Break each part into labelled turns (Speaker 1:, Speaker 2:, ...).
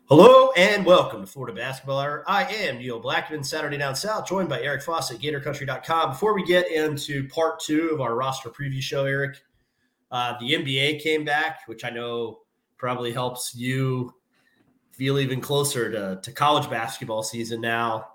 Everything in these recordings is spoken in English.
Speaker 1: Hello and welcome to Florida Basketball Hour. I am Neil Blackman, Saturday Down South, joined by Eric Foss at GatorCountry.com. Before we get into part two of our roster preview show, Eric, the NBA came back, which I know probably helps you feel even closer to college basketball season now.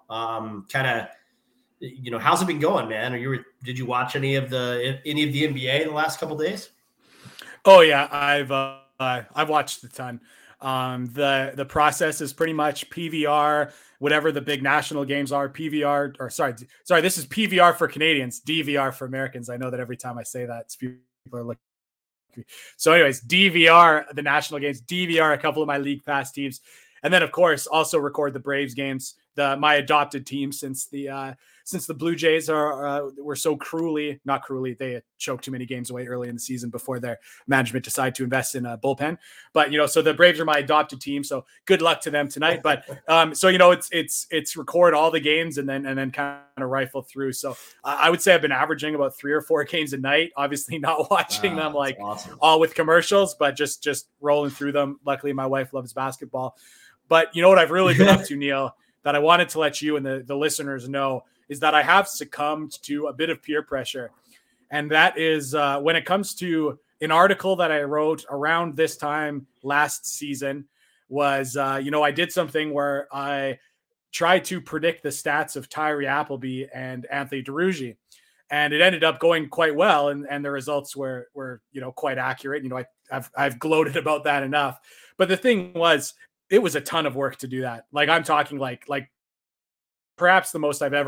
Speaker 1: How's it been going, man? Did you watch any of the NBA in the last couple of days?
Speaker 2: Oh yeah, I've watched a ton. The process is pretty much PVR, whatever the big national games are. PVR, or sorry, this is PVR for Canadians, DVR for Americans. I know that every time I say that, people are looking. So, anyways, DVR the national games, DVR a couple of my league pass teams, and then of course also record the Braves games, my adopted team since the Blue Jays were so not cruelly, they choked too many games away early in the season before their management decided to invest in a bullpen. But, so the Braves are my adopted team. So good luck to them tonight. But it's record all the games and then kind of rifle through. So I would say I've been averaging about 3 or 4 games a night, obviously not watching them like awesome. All with commercials, but just rolling through them. Luckily, my wife loves basketball. But you know what I've really been up to, Neil, that I wanted to let you and the listeners know is that I have succumbed to a bit of peer pressure. And that is when it comes to an article that I wrote around this time last season was, I did something where I tried to predict the stats of Tyree Appleby and Anthony Duruji. And it ended up going quite well. And the results were quite accurate. I've gloated about that enough. But the thing was, it was a ton of work to do that. Like I'm talking like perhaps the most work I've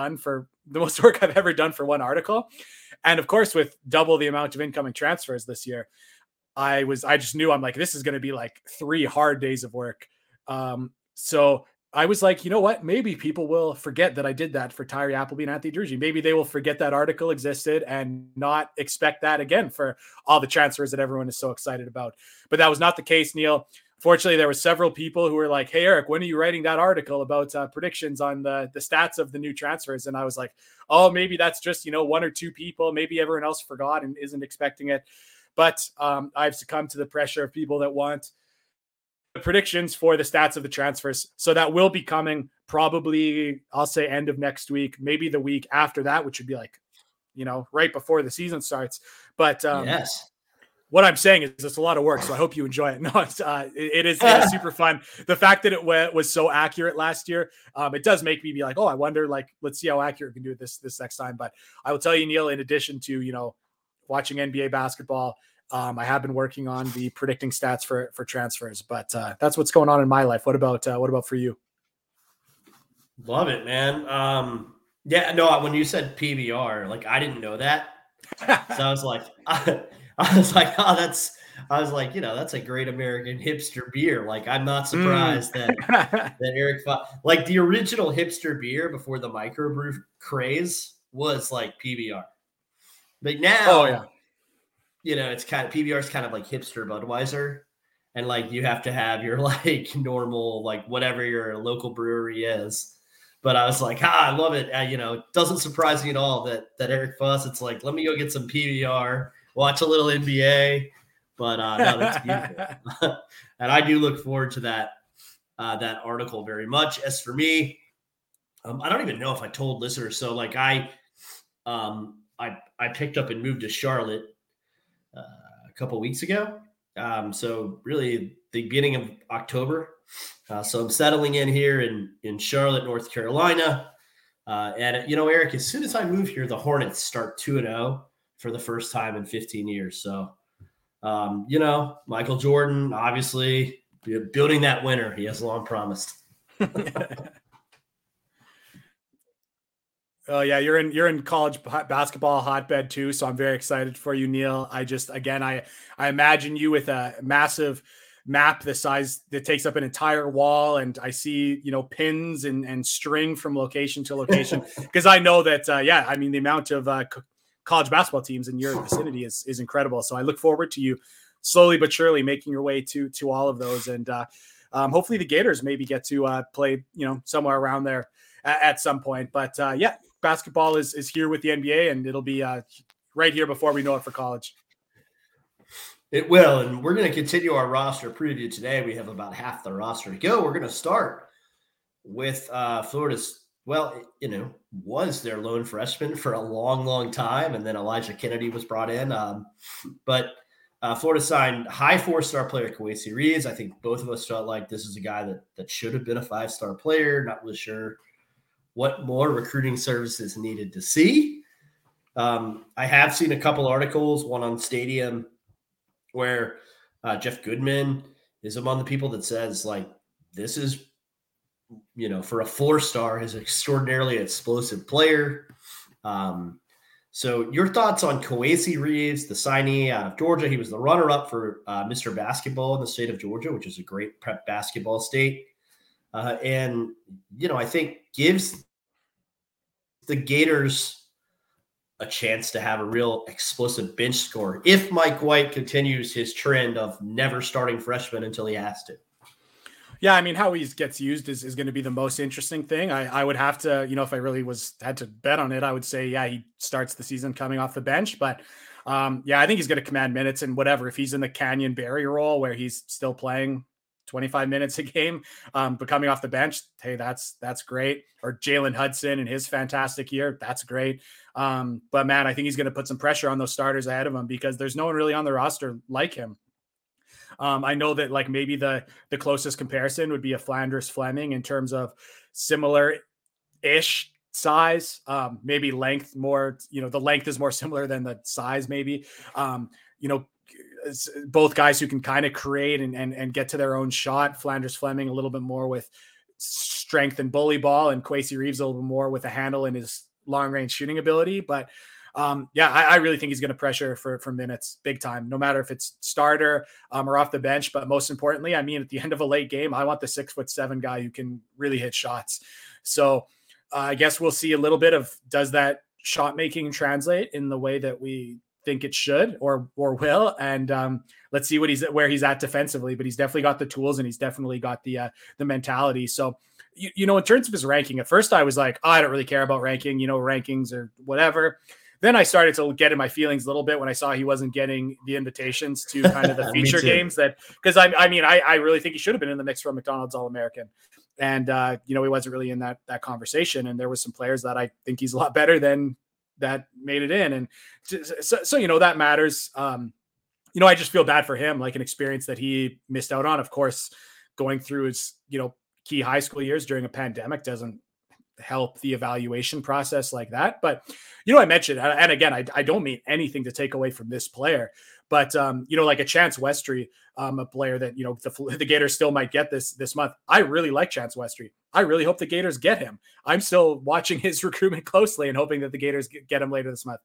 Speaker 2: ever done for one article. And of course, with double the amount of incoming transfers this year, I just knew I'm like, this is going to be like 3 hard days of work. So I was like, you know what? Maybe people will forget that I did that for Tyree Appleby and Anthony Duruji. Maybe they will forget that article existed and not expect that again for all the transfers that everyone is so excited about. But that was not the case, Neil. Fortunately, there were several people who were like, hey, Eric, when are you writing that article about predictions on the stats of the new transfers? And I was like, oh, maybe that's just, 1 or 2 people. Maybe everyone else forgot and isn't expecting it. But I've succumbed to the pressure of people that want the predictions for the stats of the transfers. So that will be coming probably, I'll say end of next week, maybe the week after that, which would be like, right before the season starts. But
Speaker 1: yes.
Speaker 2: What I'm saying is it's a lot of work, so I hope you enjoy it. No, it is super fun. The fact that it was so accurate last year, it does make me be like, oh, I wonder, let's see how accurate we can do this next time. But I will tell you, Neil, in addition to, watching NBA basketball, I have been working on the predicting stats for transfers. But that's what's going on in my life. What about for you?
Speaker 1: Love it, man. When you said PBR, I didn't know that. So I was like, that's a great American hipster beer. I'm not surprised that Eric, the original hipster beer before the microbrew craze was PBR. But now, it's kind of PBR is kind of like hipster Budweiser, and you have to have your normal whatever your local brewery is. But I was like, I love it. It doesn't surprise me at all that Eric Foss, it's like, let me go get some PBR, watch a little NBA. But no, that's beautiful. And I do look forward to that article very much. As for me, I don't even know if I told listeners. So I picked up and moved to Charlotte a couple weeks ago. So really the beginning of October. So I'm settling in here in Charlotte, North Carolina. And Eric, as soon as I move here, the Hornets start 2-0 for the first time in 15 years. So, Michael Jordan, obviously building that winner he has long promised.
Speaker 2: Oh yeah, you're in college basketball hotbed too, so I'm very excited for you, Neil. I imagine you with a massive map the size that takes up an entire wall, and I see pins and string from location to location because I know that the amount of college basketball teams in your vicinity is incredible. So I look forward to you slowly but surely making your way to all of those, and hopefully the Gators maybe get to play somewhere around there at some point. But basketball is here with the NBA, and it'll be right here before we know it for college.
Speaker 1: It will, and we're going to continue our roster preview today. We have about half the roster to go. We're going to start with Florida's, was their lone freshman for a long, long time, and then Elijah Kennedy was brought in. But Florida signed high 4-star player Kowacie Reeves. I think both of us felt like this is a guy that should have been a 5-star player. Not really sure what more recruiting services needed to see. I have seen a couple articles, one on Stadium, where Jeff Goodman is among the people that says, like, this is, for a 4-star, is an extraordinarily explosive player. So your thoughts on Kowacie Reeves, the signee out of Georgia? He was the runner-up for Mr. Basketball in the state of Georgia, which is a great prep basketball state. And I think gives the Gators a chance to have a real explosive bench score if Mike White continues his trend of never starting freshmen until he has to.
Speaker 2: Yeah, I mean, how he gets used is going to be the most interesting thing. I would have to, if I really had to bet on it, I would say, yeah, he starts the season coming off the bench. But I think he's going to command minutes and whatever. If he's in the Canyon Barry role where he's still playing 25 minutes a game, but coming off the bench, hey, that's great. Or Jalen Hudson in his fantastic year, that's great. But man, I think he's going to put some pressure on those starters ahead of him because there's no one really on the roster like him. I know that like maybe the closest comparison would be a Flanders Fleming in terms of similar-ish size, maybe length more, the length is more similar than the size maybe. Both guys who can kind of create and get to their own shot. Flanders Fleming a little bit more with strength and bully ball, and Kowacie Reeves a little bit more with a handle and his long range shooting ability. But I really think he's going to pressure for minutes big time, no matter if it's starter or off the bench. But most importantly, I mean, at the end of a late game, I want the 6'7" guy who can really hit shots. So I guess we'll see a little bit of, does that shot making translate in the way that we think it should or will? And let's see where he's at defensively, but he's definitely got the tools and he's definitely got the mentality. So, in terms of his ranking, at first I was like, I don't really care about ranking, rankings or whatever. Then I started to get in my feelings a little bit when I saw he wasn't getting the invitations to kind of the feature games because I really think he should have been in the mix for a McDonald's All-American. And, he wasn't really in that conversation. And there was some players that I think he's a lot better than that made it in. And so that matters. I just feel bad for him, like an experience that he missed out on. Of course, going through his, key high school years during a pandemic doesn't help the evaluation process like that. But, I mentioned, and again, I don't mean anything to take away from this player, but, like a Chance Westry, a player that, the Gators still might get this month. I really like Chance Westry. I really hope the Gators get him. I'm still watching his recruitment closely and hoping that the Gators get him later this month.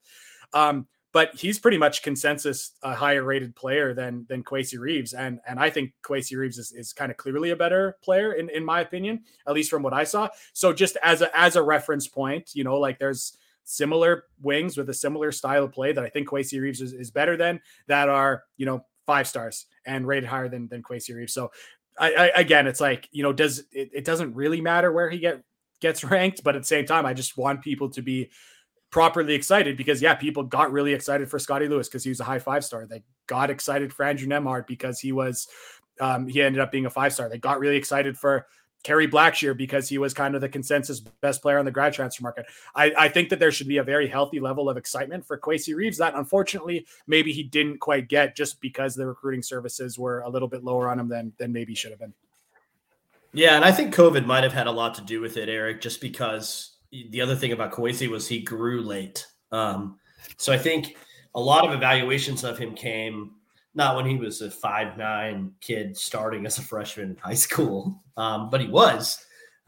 Speaker 2: But he's pretty much consensus a higher rated player than Kowacie Reeves. And I think Kowacie Reeves is kind of clearly a better player in my opinion, at least from what I saw. So just as a reference point, like there's similar wings with a similar style of play that I think Kowacie Reeves is better than, that are, 5 stars and rated higher than Kowacie Reeves. So again, it's like, it doesn't really matter where he gets ranked, but at the same time, I just want people to be properly excited because people got really excited for Scottie Lewis because he was a high 5-star. They got excited for Andrew Nembhard because he was he ended up being a 5-star. They got really excited for Kerry Blackshear because he was kind of the consensus best player on the grad transfer market. I think that there should be a very healthy level of excitement for Kowacie Reeves that unfortunately maybe he didn't quite get just because the recruiting services were a little bit lower on him than maybe should have been.
Speaker 1: Yeah, and I think COVID might have had a lot to do with it, Eric, just because the other thing about Kowacie was he grew late. So I think a lot of evaluations of him came not when he was a 5'9" kid starting as a freshman in high school, but he was.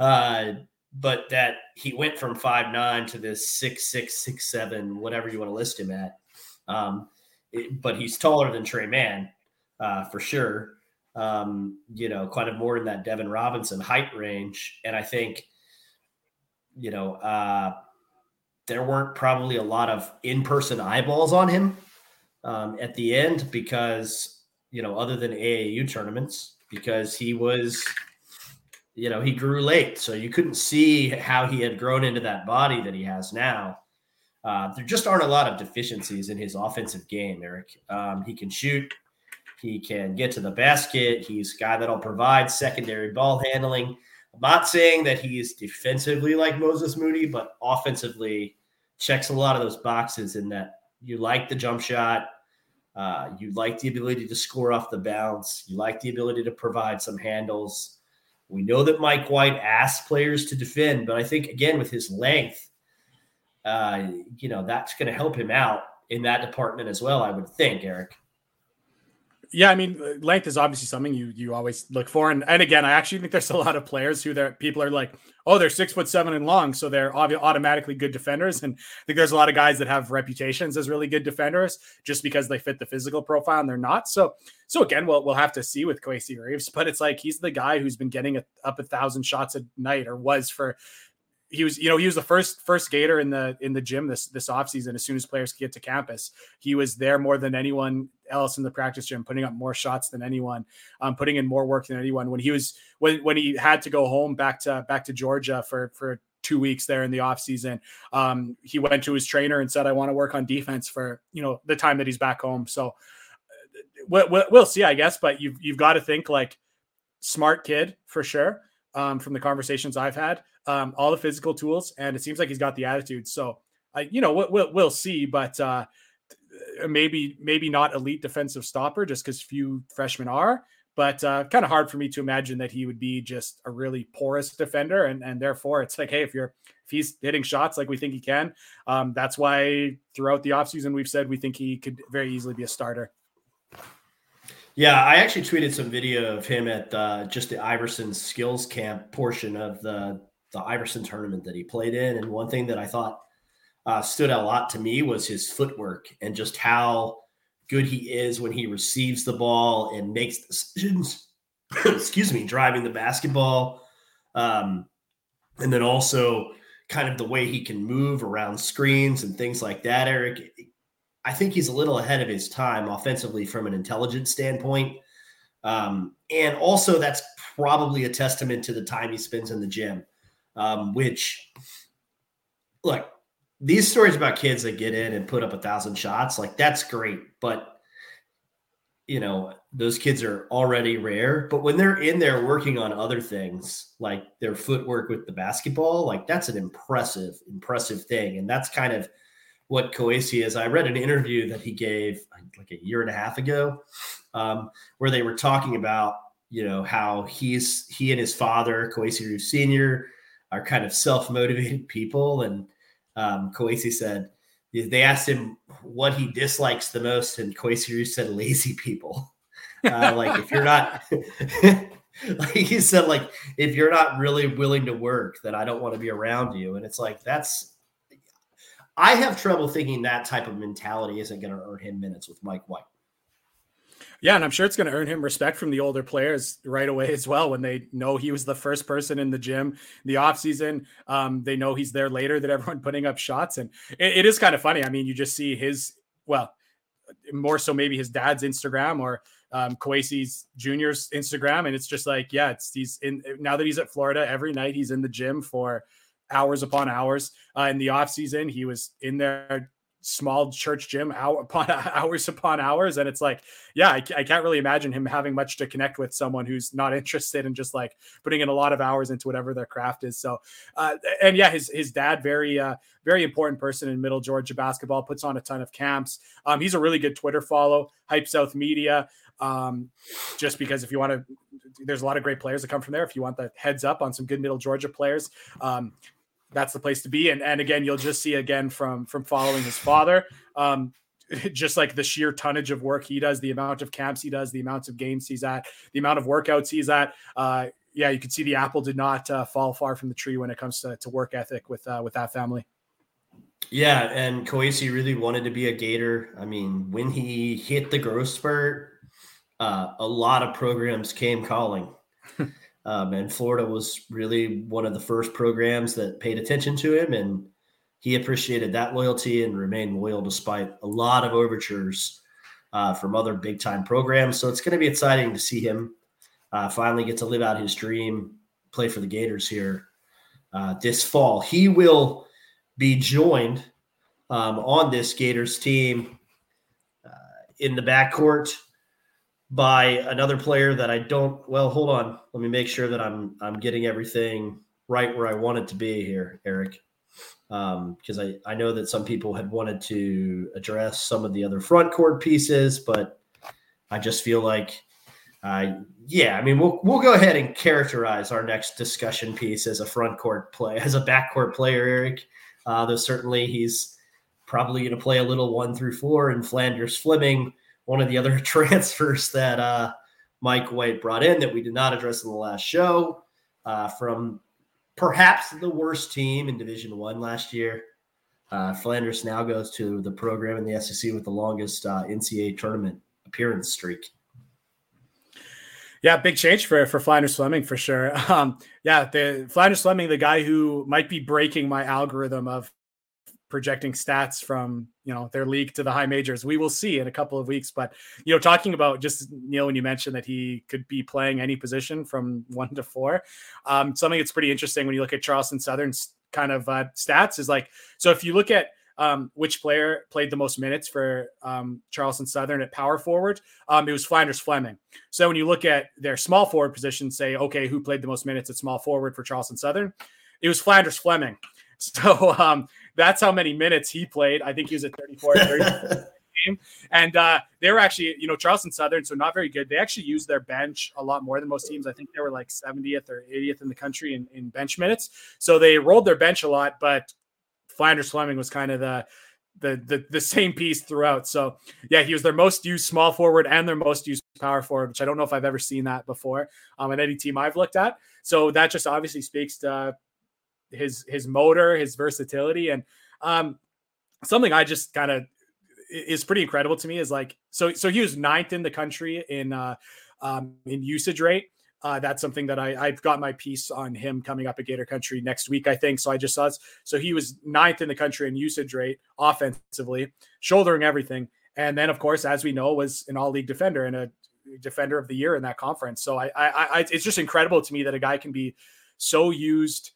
Speaker 1: But that he went from 5'9" to this 6'6", 6'7", whatever you want to list him at. But he's taller than Trey Mann, for sure. Kind of more in that Devin Robinson height range. And I think, there weren't probably a lot of in-person eyeballs on him at the end because, other than AAU tournaments, because he was, he grew late. So you couldn't see how he had grown into that body that he has now. There just aren't a lot of deficiencies in his offensive game, Eric. He can shoot. He can get to the basket. He's a guy that'll provide secondary ball handling. I'm not saying that he's defensively like Moses Moody, but offensively checks a lot of those boxes in that you like the jump shot. You like the ability to score off the bounce. You like the ability to provide some handles. We know that Mike White asks players to defend, but I think, again, with his length, that's going to help him out in that department as well, I would think, Eric.
Speaker 2: Yeah, I mean, length is obviously something you always look for. And again, I actually think there's a lot of players who people are like, oh, they're 6'7" and long, so they're automatically good defenders. And I think there's a lot of guys that have reputations as really good defenders just because they fit the physical profile and they're not. So again, we'll have to see with Kowacie Reeves, but it's like he's the guy who's been getting up 1,000 shots a night, or was for. He was the first skater in the gym this offseason. As soon as players could get to campus, he was there more than anyone else in the practice gym, putting up more shots than anyone, putting in more work than anyone. When he had to go home back to Georgia for 2 weeks there in the offseason, he went to his trainer and said, "I want to work on defense for the time that he's back home." So we'll see, I guess. But you've got to think like smart kid for sure. From the conversations I've had, all the physical tools, and it seems like he's got the attitude. So, we'll see, but maybe not elite defensive stopper just because few freshmen are, but kind of hard for me to imagine that he would be just a really porous defender. And therefore it's like, hey, if he's hitting shots like we think he can, that's why throughout the offseason we've said we think he could very easily be a starter.
Speaker 1: Yeah, I actually tweeted some video of him at just the Iverson skills camp portion of the Iverson tournament that he played in. And one thing that I thought stood out a lot to me was his footwork and just how good he is when he receives the ball and makes decisions, driving the basketball. And then also kind of the way he can move around screens and things like that, Eric. I think he's a little ahead of his time offensively from an intelligence standpoint. And also that's probably a testament to the time he spends in the gym, which, look, these stories about kids that get in and put up 1,000 shots, like that's great. But, those kids are already rare. But when they're in there working on other things, like their footwork with the basketball, like that's an impressive thing. And that's kind of what Kowacie is. I read an interview that he gave like a year and a half ago, where they were talking about, how he and his father, Kowacie Reeves Sr., are kind of self-motivated people. And Kowacie said, they asked him what he dislikes the most, and Kowacie Reeves said, lazy people. Like if you're not, like he said, like if you're not really willing to work, then I don't want to be around you. And it's like, I have trouble thinking that type of mentality isn't going to earn him minutes with Mike White.
Speaker 2: Yeah, and I'm sure it's going to earn him respect from the older players right away as well when they know he was the first person in the gym in the offseason. They know he's there later than everyone putting up shots. And it is kind of funny. I mean, you just see more so maybe his dad's Instagram or Kowacie's Jr.'s Instagram. And it's just like, yeah, now that he's at Florida, every night he's in the gym for hours upon hours. In the off season, he was in their small church gym hours upon hours. And it's like, yeah, I can't really imagine him having much to connect with someone who's not interested in just like putting in a lot of hours into whatever their craft is. So, and yeah, his dad, very important person in Middle Georgia basketball, puts on a ton of camps. He's a really good Twitter follow, Hype South Media. Just because if you want to, there's a lot of great players that come from there. If you want the heads up on some good Middle Georgia players, that's the place to be. And again, you'll just see again from following his father, just like the sheer tonnage of work he does, the amount of camps he does, the amounts of games he's at, the amount of workouts he's at. Yeah, you can see the apple did not fall far from the tree when it comes to work ethic with that family.
Speaker 1: Yeah, and Kowacie really wanted to be a Gator. I mean, when he hit the growth spurt, a lot of programs came calling. And Florida was really one of the first programs that paid attention to him, and he appreciated that loyalty and remained loyal despite a lot of overtures from other big-time programs. So it's going to be exciting to see him finally get to live out his dream, play for the Gators here this fall. He will be joined on this Gators team in the backcourt by another player that I don't. Well, hold on. Let me make sure that I'm getting everything right where I want it to be here, Eric. Because I know that some people had wanted to address some of the other front court pieces, but I just feel like, yeah, I mean, we'll go ahead and characterize our next discussion piece as a front court play, as a backcourt player, Eric. Though certainly he's probably going to play a little 1 through 4, and Flanders Fleming, one of the other transfers that Mike White brought in that we did not address in the last show, from perhaps the worst team in Division I last year. Flanders now goes to the program in the SEC with the longest NCAA tournament appearance streak.
Speaker 2: Yeah, big change for Flanders Fleming for sure. The Flanders Fleming, the guy who might be breaking my algorithm of projecting stats from their league to the high majors. We will see in a couple of weeks. But talking about just Neil, when you mentioned that he could be playing any position from 1 to 4, something that's pretty interesting when you look at Charleston Southern's kind of stats is like, so if you look at which player played the most minutes for Charleston Southern at power forward, it was Flanders Fleming. So when you look at their small forward position, say, okay, who played the most minutes at small forward for Charleston Southern? It was Flanders Fleming. So that's how many minutes he played. I think he was at 34 game. And they were actually, Charleston Southern, so not very good. They actually used their bench a lot more than most teams. I think they were like 70th or 80th in the country in bench minutes. So they rolled their bench a lot, but Flanders Fleming was kind of the same piece throughout. So yeah, he was their most used small forward and their most used power forward, which I don't know if I've ever seen that before on any team I've looked at. So that just obviously speaks to his motor, his versatility, and something I just kind of is pretty incredible to me is like, so he was 9th in the country in usage rate. That's something that I've got my piece on him coming up at Gator Country next week, I think. So I just saw it. So he was 9th in the country in usage rate offensively, shouldering everything. And then, of course, as we know, was an all-league defender and a defender of the year in that conference. So I it's just incredible to me that a guy can be so used,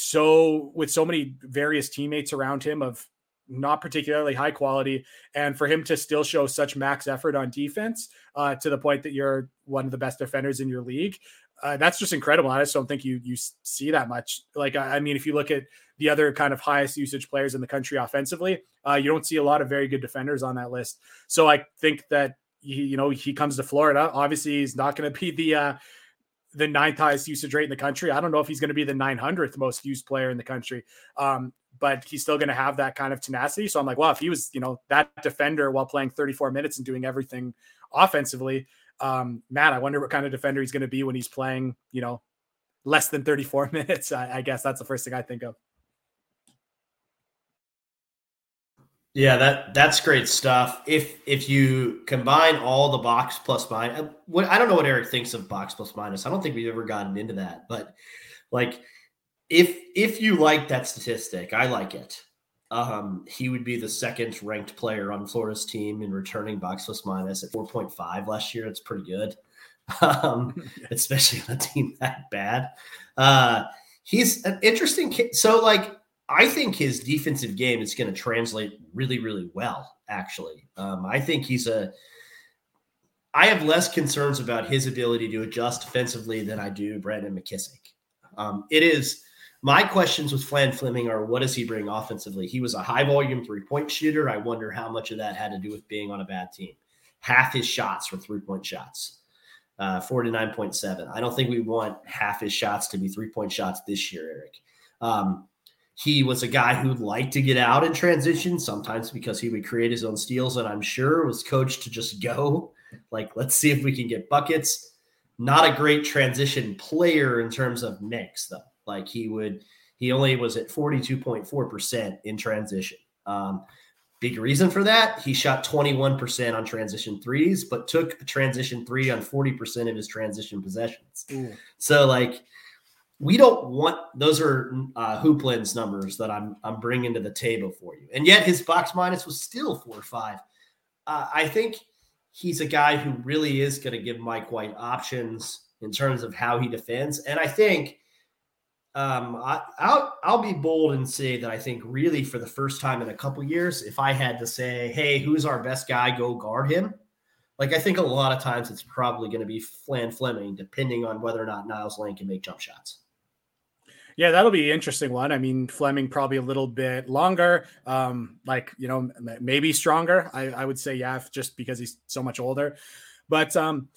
Speaker 2: so with so many various teammates around him of not particularly high quality, and for him to still show such max effort on defense to the point that you're one of the best defenders in your league. That's just incredible. I just don't think you see that much. Like, I mean, if you look at the other kind of highest usage players in the country offensively, you don't see a lot of very good defenders on that list. So I think that he comes to Florida. Obviously, he's not going to be the 9th highest usage rate in the country. I don't know if he's going to be the 900th most used player in the country. But he's still going to have that kind of tenacity. So I'm like, wow, if he was, that defender while playing 34 minutes and doing everything offensively, man, I wonder what kind of defender he's going to be when he's playing, less than 34 minutes. I guess that's the first thing I think of.
Speaker 1: Yeah, that's great stuff. If you combine all the box plus minus, I don't know what Eric thinks of box plus minus. I don't think we've ever gotten into that, but like, if you like that statistic, I like it. He would be the 2nd ranked player on Florida's team in returning box plus minus at 4.5 last year. It's pretty good, especially on a team that bad. He's an interesting kid. So, like, I think his defensive game is going to translate really, really well, actually. I think I have less concerns about his ability to adjust defensively than I do Brandon McKissick. It is my questions with Flan Fleming are, what does he bring offensively? He was a high volume 3-point shooter. I wonder how much of that had to do with being on a bad team. Half his shots were 3-point shots, 49.7. I don't think we want half his shots to be 3-point shots this year, Eric. He was a guy who liked to get out in transition, sometimes because he would create his own steals, and I'm sure was coached to just go, like, let's see if we can get buckets. Not a great transition player in terms of mix, though. Like, he only was at 42.4% in transition. Big reason for that, he shot 21% on transition threes, but took a transition 3 on 40% of his transition possessions. Ooh. So, like, we don't want – those are Hooplin's numbers that I'm bringing to the table for you. And yet his box minus was still 4 or 5. I think he's a guy who really is going to give Mike White options in terms of how he defends. And I think I'll be bold and say that I think really for the first time in a couple years, if I had to say, hey, who's our best guy, go guard him, Like, I think a lot of times it's probably going to be Fleming, depending on whether or not Niles Lane can make jump shots.
Speaker 2: Yeah, that'll be an interesting one. I mean, Fleming probably a little bit longer, maybe stronger. I would say, yeah, just because he's so much older. But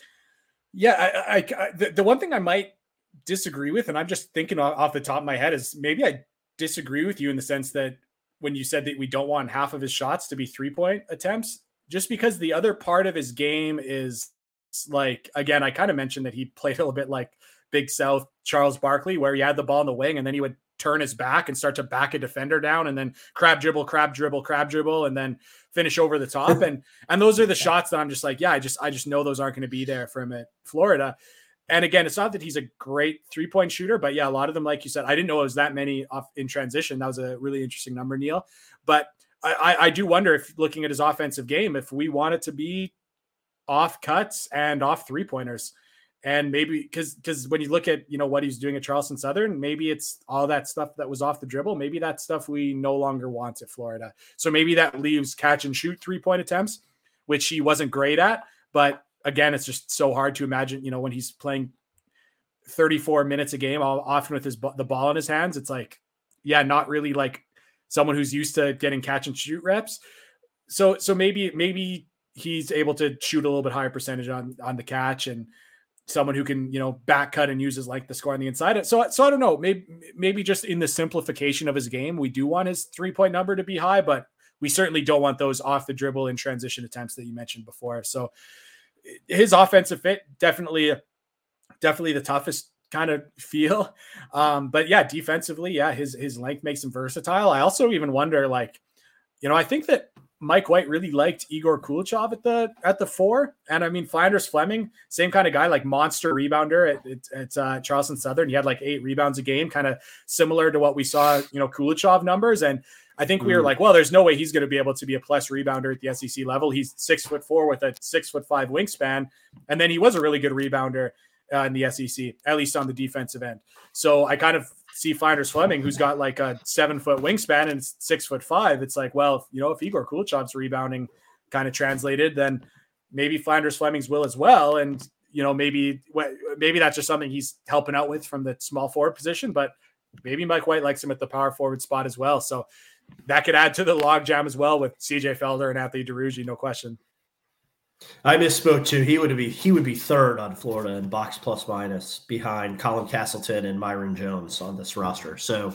Speaker 2: the one thing I might disagree with, and I'm just thinking off the top of my head, is maybe I disagree with you in the sense that when you said that we don't want half of his shots to be 3-point attempts, just because the other part of his game is like, again, I kind of mentioned that he played a little bit like Big South Charles Barkley, where he had the ball in the wing and then he would turn his back and start to back a defender down and then crab dribble, and then finish over the top. And those are the shots that I'm just like, yeah, I just know those aren't going to be there for him at Florida. And again, it's not that he's a great 3-point shooter, but yeah, a lot of them, like you said, I didn't know it was that many off in transition. That was a really interesting number, Neil. But I do wonder, if looking at his offensive game, if we want it to be off cuts and off 3-pointers. And maybe because when you look at, what he's doing at Charleston Southern, maybe it's all that stuff that was off the dribble. Maybe that stuff we no longer want at Florida. So maybe that leaves catch and shoot 3-point attempts, which he wasn't great at. But again, it's just so hard to imagine, when he's playing 34 minutes a game, often with the ball in his hands. It's like, yeah, not really like someone who's used to getting catch and shoot reps. So maybe he's able to shoot a little bit higher percentage on the catch, and someone who can, back cut and use his length to score on the inside. So I don't know, maybe just in the simplification of his game, we do want his 3-point number to be high, but we certainly don't want those off the dribble and transition attempts that you mentioned before. So his offensive fit, definitely the toughest kind of feel. But yeah, defensively, yeah, his length makes him versatile. I also even wonder, I think that Mike White really liked Igor Kulichov at the 4. And I mean, Flanders Fleming, same kind of guy, like monster rebounder at Charleston Southern. He had like 8 rebounds a game, kind of similar to what we saw, Kulichov numbers. And I think we were like, well, there's no way he's going to be able to be a plus rebounder at the SEC level. He's 6'4" with a 6'5" wingspan. And then he was a really good rebounder in the SEC, at least on the defensive end. So I kind of see Flanders Fleming, who's got like a 7-foot wingspan and 6'5". It's like, well, if Igor Kulichov's rebounding kind of translated, then maybe Flanders Fleming's will as well. And, maybe that's just something he's helping out with from the small forward position, but maybe Mike White likes him at the power forward spot as well. So that could add to the logjam as well with CJ Felder and Anthony DeRuggi, no question.
Speaker 1: I misspoke too. He would be third on Florida in box plus minus behind Colin Castleton and Myron Jones on this roster. So,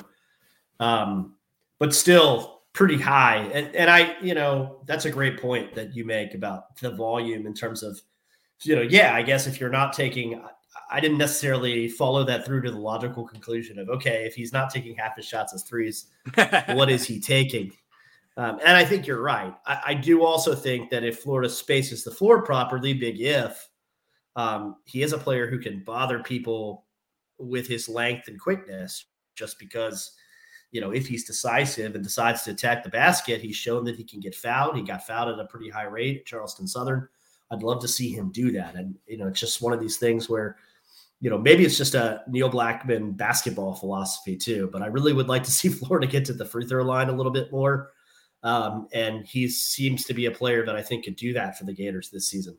Speaker 1: but still pretty high. And I, that's a great point that you make about the volume in terms of, I guess if you're not taking, I didn't necessarily follow that through to the logical conclusion of, okay, if he's not taking half his shots as threes, what is he taking? And I think you're right. I do also think that if Florida spaces the floor properly, big if, he is a player who can bother people with his length and quickness, just because, if he's decisive and decides to attack the basket, he's shown that he can get fouled. He got fouled at a pretty high rate at Charleston Southern. I'd love to see him do that. And, it's just one of these things where, maybe it's just a Neil Blackman basketball philosophy too, but I really would like to see Florida get to the free throw line a little bit more. And he seems to be a player that I think could do that for the Gators this season.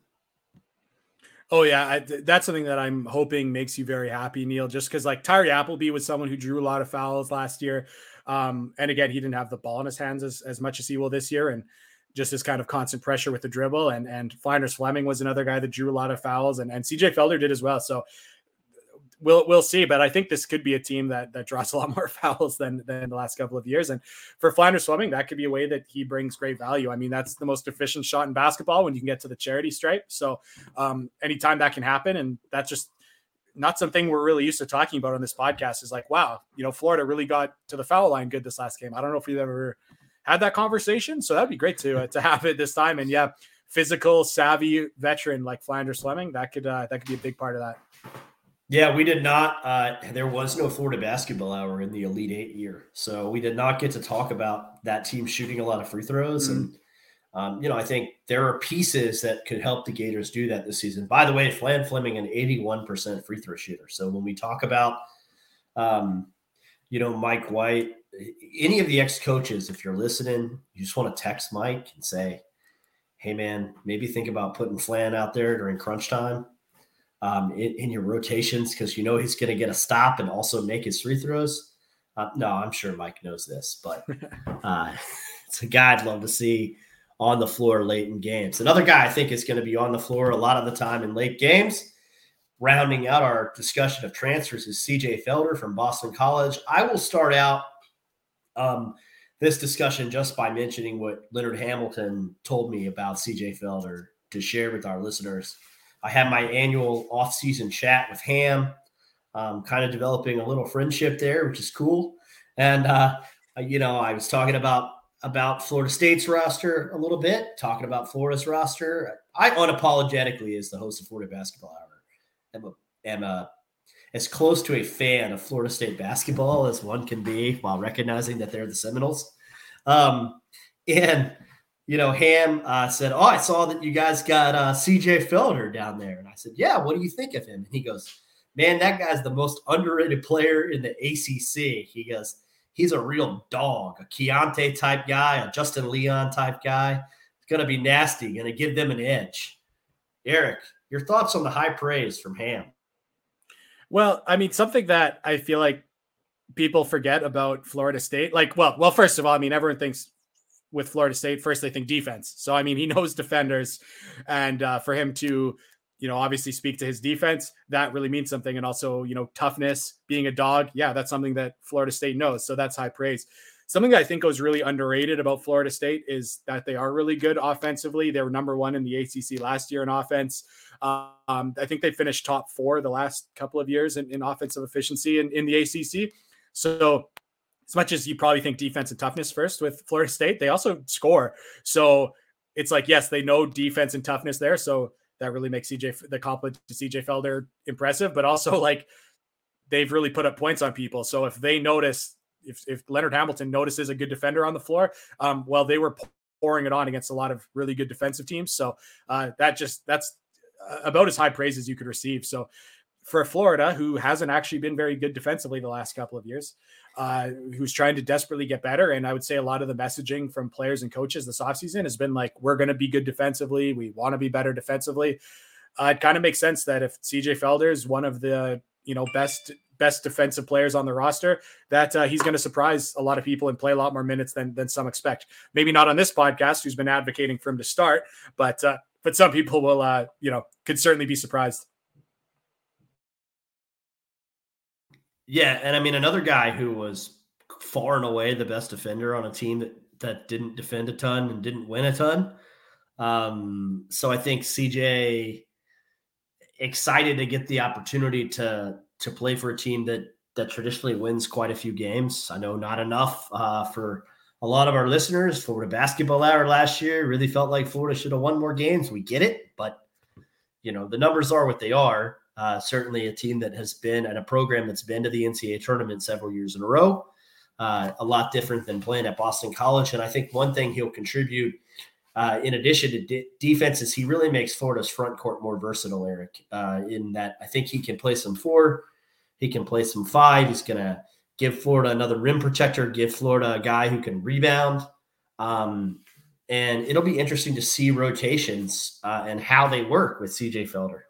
Speaker 2: Oh yeah. That's something that I'm hoping makes you very happy, Neil, just because like Tyree Appleby was someone who drew a lot of fouls last year. And again, he didn't have the ball in his hands as much as he will this year. And just this kind of constant pressure with the dribble, and Flanders Fleming was another guy that drew a lot of fouls, and CJ Felder did as well. So we'll see, but I think this could be a team that draws a lot more fouls than the last couple of years. And for Flanders Fleming, that could be a way that he brings great value. I mean, that's the most efficient shot in basketball when you can get to the charity stripe. So anytime that can happen, and that's just not something we're really used to talking about on this podcast, is like, wow, Florida really got to the foul line good this last game. I don't know if we've ever had that conversation. So that'd be great to have it this time. And yeah, physical, savvy veteran like Flanders Fleming, that could be a big part of that.
Speaker 1: Yeah, we did not. There was no Florida basketball hour in the Elite Eight year, so we did not get to talk about that team shooting a lot of free throws. And I think there are pieces that could help the Gators do that this season. By the way, Fleming, an 81% free throw shooter. So when we talk about, Mike White, any of the ex-coaches, if you're listening, you just want to text Mike and say, hey man, maybe think about putting Flan out there during crunch time in your rotations because you know he's going to get a stop and also make his free throws. No, I'm sure Mike knows this, but it's a guy I'd love to see on the floor late in games. Another guy I think is going to be on the floor a lot of the time in late games. Rounding out our discussion of transfers is CJ Felder from Boston College. I will start out this discussion just by mentioning what Leonard Hamilton told me about CJ Felder to share with our listeners. I had my annual off-season chat with Ham, kind of developing a little friendship there, which is cool. And, I was talking about Florida State's roster a little bit, talking about Florida's roster. I unapologetically, as the host of Florida Basketball Hour, am as close to a fan of Florida State basketball as one can be while recognizing that they're the Seminoles. Ham said, I saw that you guys got CJ Felder down there. And I said, yeah, what do you think of him? And he goes, man, that guy's the most underrated player in the ACC. He goes, he's a real dog, a Keontae type guy, a Justin Leon type guy. It's going to be nasty, going to give them an edge. Eric, your thoughts on the high praise from Ham?
Speaker 2: Well, I mean, something that I feel like people forget about Florida State, well, first of all, I mean, everyone thinks with Florida State, first they think defense. So, I mean, he knows defenders, and for him to, obviously speak to his defense, that really means something. And also, toughness, being a dog. Yeah, that's something that Florida State knows. So that's high praise. Something that I think was really underrated about Florida State is that they are really good offensively. They were number one in the ACC last year in offense. I think they finished top 4 the last couple of years in offensive efficiency in the ACC. So as much as you probably think defense and toughness first with Florida State, they also score. So it's like, yes, they know defense and toughness there. So that really makes the compliment to CJ Felder impressive, but also like they've really put up points on people. So if they notice, if Leonard Hamilton notices a good defender on the floor, they were pouring it on against a lot of really good defensive teams. So that's about as high praise as you could receive. So for Florida, who hasn't actually been very good defensively the last couple of years, who's trying to desperately get better. And I would say a lot of the messaging from players and coaches this offseason has been like, we're going to be good defensively. We want to be better defensively. It kind of makes sense that if CJ Felder is one of the, best defensive players on the roster, that he's going to surprise a lot of people and play a lot more minutes than some expect. Maybe not on this podcast, who's been advocating for him to start, but some people will, could certainly be surprised.
Speaker 1: Yeah, and I mean, another guy who was far and away the best defender on a team that didn't defend a ton and didn't win a ton. So I think CJ excited to get the opportunity to play for a team that traditionally wins quite a few games. I know not enough for a lot of our listeners. Florida Basketball Hour last year really felt like Florida should have won more games. We get it, but the numbers are what they are. Certainly a team that has been and a program that's been to the NCAA tournament several years in a row. A lot different than playing at Boston College. And I think one thing he'll contribute in addition to defense is he really makes Florida's front court more versatile, Eric, in that I think he can play some 4. He can play some 5. He's going to give Florida another rim protector, give Florida a guy who can rebound. And it'll be interesting to see rotations and how they work with CJ Felder.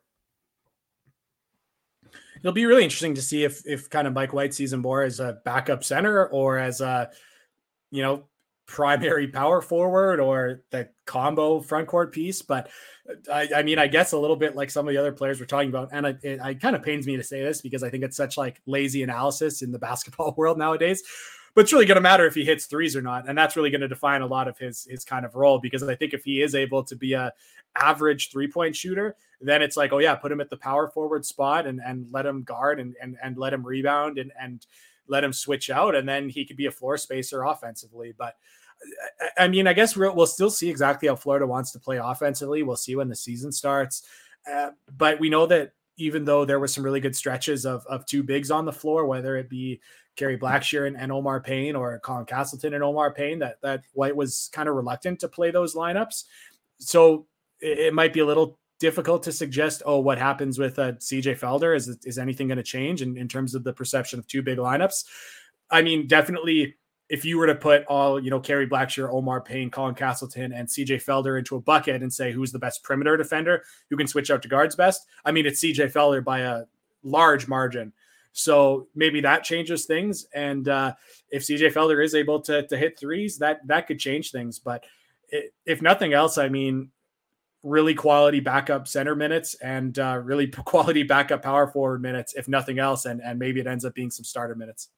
Speaker 2: It'll be really interesting to see if kind of Mike White sees him more as a backup center or as a, primary power forward or the combo front court piece. But I mean, I guess a little bit like some of the other players we're talking about. And it kind of pains me to say this because I think it's such like lazy analysis in the basketball world nowadays, but it's really going to matter if he hits threes or not. And that's really going to define a lot of his kind of role, because I think if he is able to be a average 3-point shooter, then it's like, oh yeah, put him at the power forward spot and let him guard and let him rebound and let him switch out. And then he could be a floor spacer offensively. But I mean, I guess we'll still see exactly how Florida wants to play offensively. We'll see when the season starts. But we know that even though there were some really good stretches of 2 bigs on the floor, whether it be Kerry Blackshear and Omar Payne or Colin Castleton and Omar Payne, that White was kind of reluctant to play those lineups. So it might be a little difficult to suggest, what happens with CJ Felder? Is anything going to change in terms of the perception of 2 big lineups? I mean, definitely if you were to put all, Kerry Blackshear, Omar Payne, Colin Castleton, and CJ Felder into a bucket and say who's the best perimeter defender who can switch out to guards best, I mean, it's CJ Felder by a large margin. So maybe that changes things. And if CJ Felder is able to hit threes, that could change things. But if nothing else, I mean, really quality backup center minutes and really quality backup power forward minutes, if nothing else. And maybe it ends up being some starter minutes.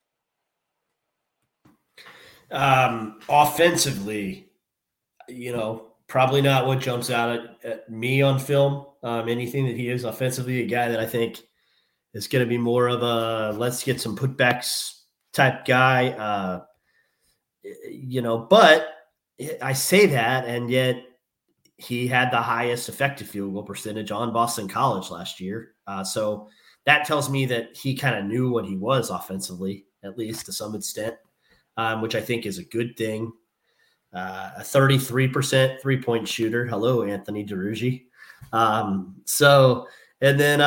Speaker 1: Offensively, probably not what jumps out at me on film. Anything that he is offensively, a guy that I think is going to be more of a let's get some putbacks type guy. But I say that, and yet he had the highest effective field goal percentage on Boston College last year. So that tells me that he kind of knew what he was offensively, at least to some extent, which I think is a good thing. A 33% three-point shooter. Hello, Anthony Duruji. And then,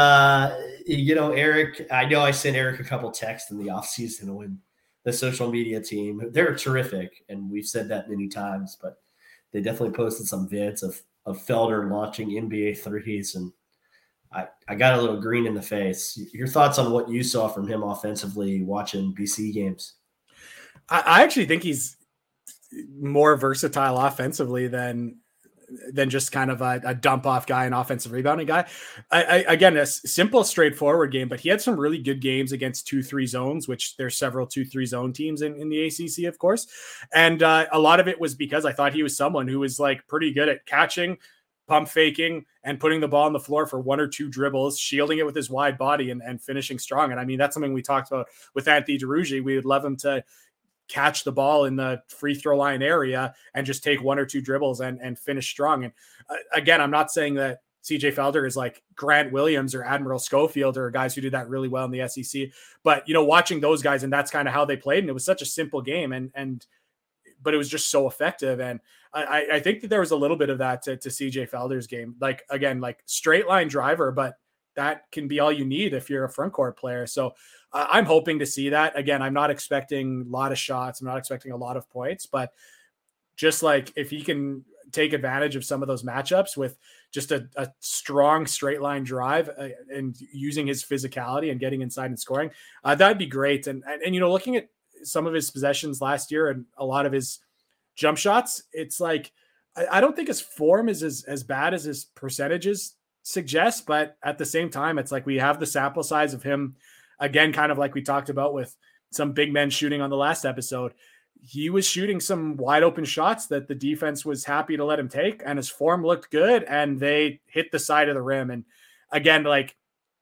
Speaker 1: Eric, I know I sent Eric a couple texts in the offseason when the social media team, they're terrific. And we've said that many times, but they definitely posted some vids of Felder launching NBA threes. And I got a little green in the face. Your thoughts on what you saw from him offensively watching BC games?
Speaker 2: I actually think he's more versatile offensively than just kind of a dump off guy, an offensive rebounding guy. Again, a simple, straightforward game, but he had some really good games against 2-3 zones, which there's several 2-3 zone teams in the ACC, of course. And a lot of it was because I thought he was someone who was like pretty good at catching, pump faking, and putting the ball on the floor for 1 or 2 dribbles, shielding it with his wide body and finishing strong. And I mean, that's something we talked about with Anthony Duruji. We would love him to catch the ball in the free throw line area and just take 1 or 2 dribbles and finish strong. And again, I'm not saying that CJ Felder is like Grant Williams or Admiral Schofield or guys who did that really well in the SEC, but watching those guys, and that's kind of how they played. And it was such a simple game but it was just so effective. And I think that there was a little bit of that to CJ Felder's game. Like, again, like straight line driver, but that can be all you need if you're a front court player. So I'm hoping to see that. Again, I'm not expecting a lot of shots. I'm not expecting a lot of points, but just like if he can take advantage of some of those matchups with just a strong straight line drive and using his physicality and getting inside and scoring, that'd be great. And looking at some of his possessions last year and a lot of his jump shots, it's like, I don't think his form is as bad as his percentages suggest, but at the same time, it's like we have the sample size of him again, kind of like we talked about with some big men shooting on the last episode. He was shooting some wide open shots that the defense was happy to let him take, and his form looked good, and they hit the side of the rim. And again, like,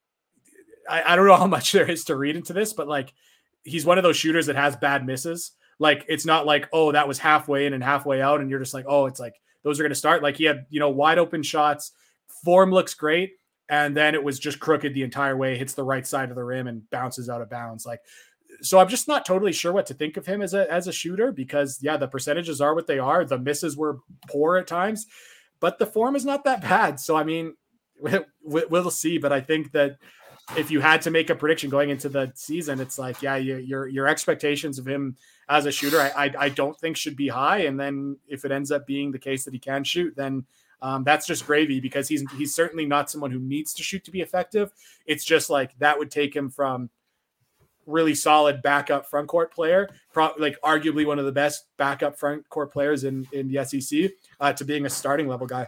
Speaker 2: I don't know how much there is to read into this, but like, he's one of those shooters that has bad misses. Like, it's not like, oh, that was halfway in and halfway out, and you're just like, oh, it's like those are going to start. Like, he had, wide open shots, form looks great, and then it was just crooked the entire way, hits the right side of the rim and bounces out of bounds. Like, so I'm just not totally sure what to think of him as a shooter, because the percentages are what they are. The misses were poor at times, but the form is not that bad. So, I mean, we'll see. But I think that if you had to make a prediction going into the season, it's like, your expectations of him as a shooter, I don't think should be high. And then if it ends up being the case that he can shoot, then that's just gravy, because he's certainly not someone who needs to shoot to be effective. It's just like that would take him from really solid backup front court player, like arguably one of the best backup front court players in the SEC, to being a starting level guy.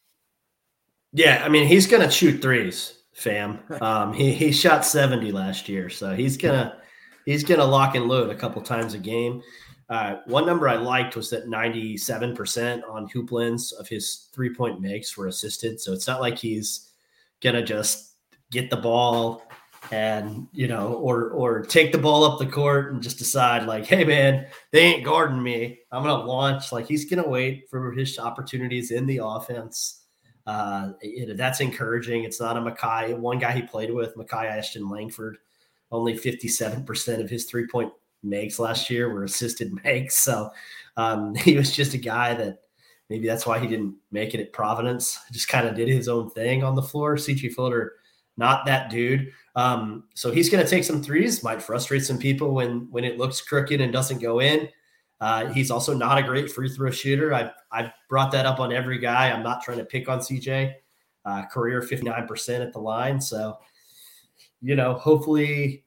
Speaker 1: Yeah, I mean, he's gonna shoot threes, fam. He shot 70 last year, so he's gonna lock and load a couple times a game. One number I liked was that 97% on Hooplins of his 3-point makes were assisted. So it's not like he's going to just get the ball and, or take the ball up the court and just decide like, hey man, they ain't guarding me, I'm going to launch. Like, he's going to wait for his opportunities in the offense. That's encouraging. It's not a Makai. One guy he played with, Makai Ashton Langford, only 57% of his 3-point makes last year were assisted makes. So he was just a guy that maybe that's why he didn't make it at Providence. Just kind of did his own thing on the floor. CJ Felder, not that dude. So he's going to take some threes, might frustrate some people when it looks crooked and doesn't go in. He's also not a great free throw shooter. I've brought that up on every guy. I'm not trying to pick on CJ. Career 59% at the line. So, hopefully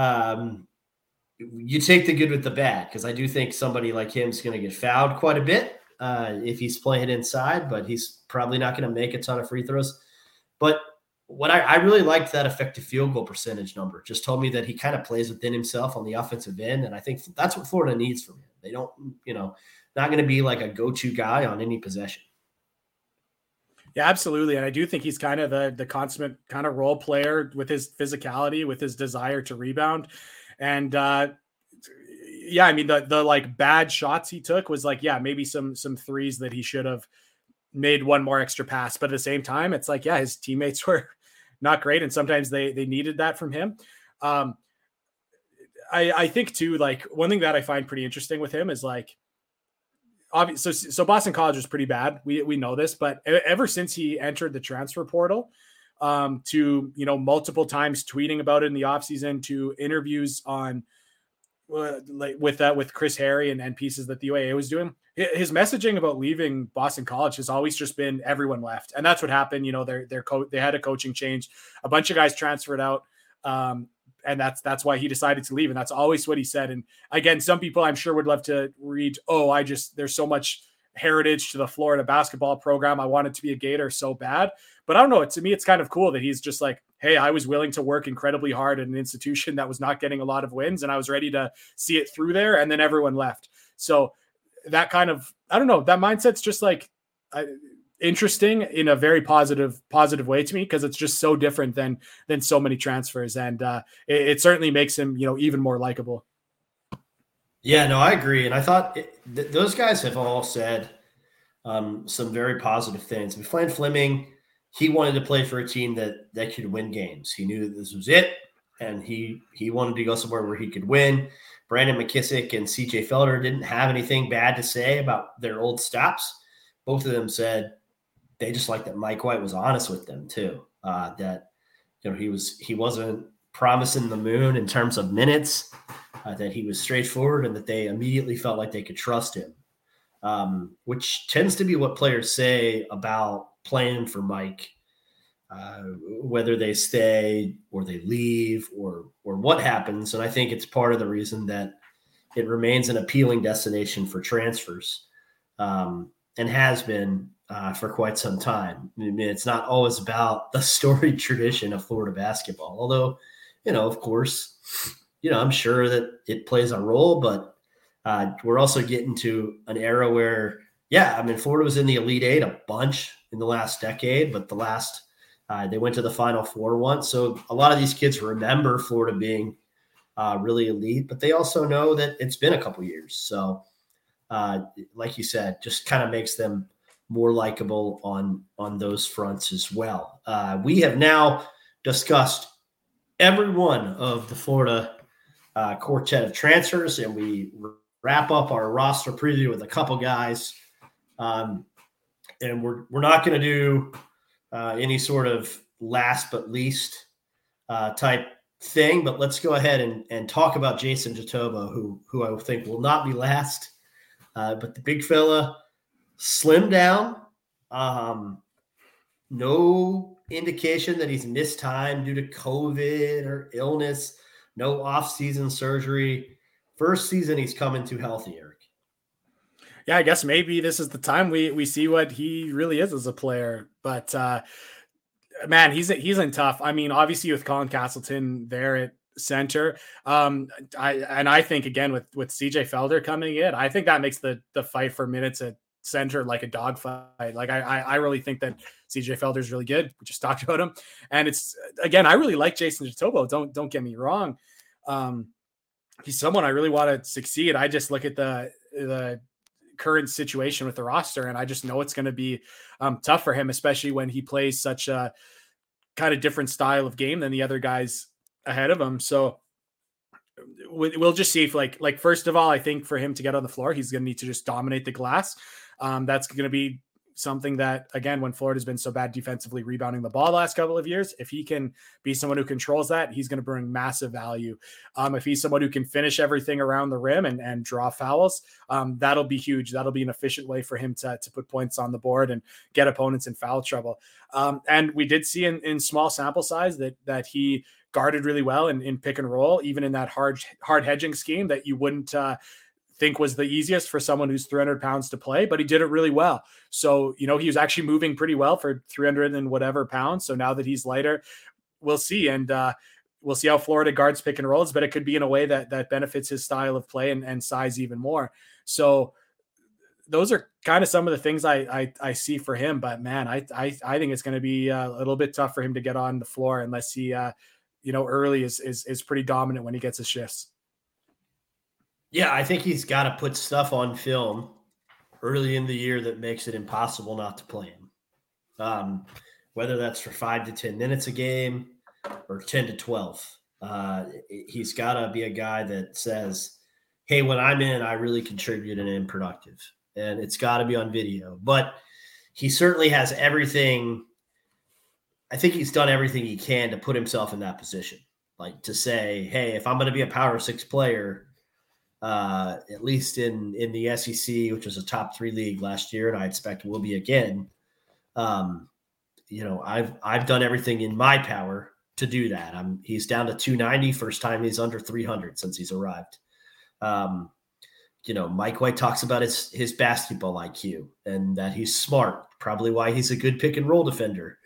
Speaker 1: you take the good with the bad, because I do think somebody like him is going to get fouled quite a bit if he's playing inside, but he's probably not going to make a ton of free throws. But what I really liked that effective field goal percentage number. Just told me that he kind of plays within himself on the offensive end, and I think that's what Florida needs from him. They don't, not going to be like a go-to guy on any possession.
Speaker 2: Yeah, absolutely. And I do think he's kind of the consummate kind of role player with his physicality, with his desire to rebound. And yeah, I mean, the like bad shots he took was like, yeah, maybe some threes that he should have made one more extra pass. But at the same time, it's like, yeah, his teammates were not great. And sometimes they needed that from him. I think too, like one thing that I find pretty interesting with him is like, obviously, so Boston College was pretty bad. We know this, but ever since he entered the transfer portal, to, multiple times tweeting about it in the offseason, to interviews on with Chris Harry and pieces that the UAA was doing, his messaging about leaving Boston College has always just been everyone left. And that's what happened. They had a coaching change, a bunch of guys transferred out. And that's why he decided to leave. And that's always what he said. And again, some people I'm sure would love to read, there's so much heritage to the Florida basketball program. I wanted to be a Gator so bad. But I don't know. To me, it's kind of cool that he's just like, hey, I was willing to work incredibly hard at an institution that was not getting a lot of wins, and I was ready to see it through there. And then everyone left. So that kind of, I don't know, that mindset's just like interesting in a very positive way to me, because it's just so different than so many transfers. And it certainly makes him, even more likable.
Speaker 1: Yeah, no, I agree. And I thought those guys have all said some very positive things. Flan Fleming, he wanted to play for a team that could win games. He knew that this was it, and he wanted to go somewhere where he could win. Brandon McKissick and CJ Felder didn't have anything bad to say about their old stops. Both of them said they just liked that Mike White was honest with them too. That he wasn't promising the moon in terms of minutes. That he was straightforward, and that they immediately felt like they could trust him, which tends to be what players say about playing for Mike, whether they stay or they leave or what happens. And I think it's part of the reason that it remains an appealing destination for transfers, and has been for quite some time. I mean, it's not always about the storied tradition of Florida basketball, although, of course, I'm sure that it plays a role, but we're also getting to an era where, Florida was in the Elite Eight a bunch in the last decade, but they went to the Final Four once. So a lot of these kids remember Florida being really elite, but they also know that it's been a couple years. So like you said, just kind of makes them more likable on those fronts as well. We have now discussed every one of the Florida quartet of transfers, and we wrap up our roster preview with a couple guys. And we're not going to do any sort of last but least type thing, but let's go ahead and talk about Jason Jitoboh, who I think will not be last. But the big fella slimmed down. No indication that he's missed time due to COVID or illness. No off-season surgery. First season he's coming too healthy, Eric.
Speaker 2: Yeah, I guess maybe this is the time we see what he really is as a player. But man, he's in tough. I mean, obviously with Colin Castleton there at center, I think again with CJ Felder coming in, I think that makes the fight for minutes at center like a dogfight. Like I really think that CJ Felder is really good. We just talked about him, and it's again, I really like Jason Jitoboh. Don't get me wrong. He's someone I really want to succeed. I just look at the current situation with the roster, and I just know it's going to be tough for him, especially when he plays such a kind of different style of game than the other guys ahead of him. So we'll just see if like first of all, I think for him to get on the floor, he's going to need to just dominate the glass. That's going to be something that, again, when Florida's been so bad defensively rebounding the ball the last couple of years, if he can be someone who controls that, he's going to bring massive value. If he's someone who can finish everything around the rim and draw fouls, that'll be huge. That'll be an efficient way for him to put points on the board and get opponents in foul trouble. And we did see in small sample size that he guarded really well in pick and roll, even in that hard hedging scheme that you wouldn't think was the easiest for someone who's 300 pounds to play, but he did it really well. So, he was actually moving pretty well for 300 and whatever pounds. So now that he's lighter, we'll see. And we'll see how Florida guards pick and rolls, but it could be in a way that benefits his style of play and size even more. So those are kind of some of the things I see for him, but man, I think it's going to be a little bit tough for him to get on the floor unless he, early is pretty dominant when he gets his shifts.
Speaker 1: Yeah, I think he's got to put stuff on film early in the year that makes it impossible not to play him. Whether that's for 5 to 10 minutes a game or 10 to 12. He's got to be a guy that says, hey, when I'm in, I really contribute and am productive. And it's got to be on video. But he certainly has everything. I think he's done everything he can to put himself in that position. Like to say, hey, if I'm going to be a Power 6 player, at least in the SEC, which was a top 3 league last year, and I expect will be again. I've done everything in my power to do that. He's down to 290, first time he's under 300 since he's arrived. Mike White talks about his basketball IQ and that he's smart, probably why he's a good pick and roll defender.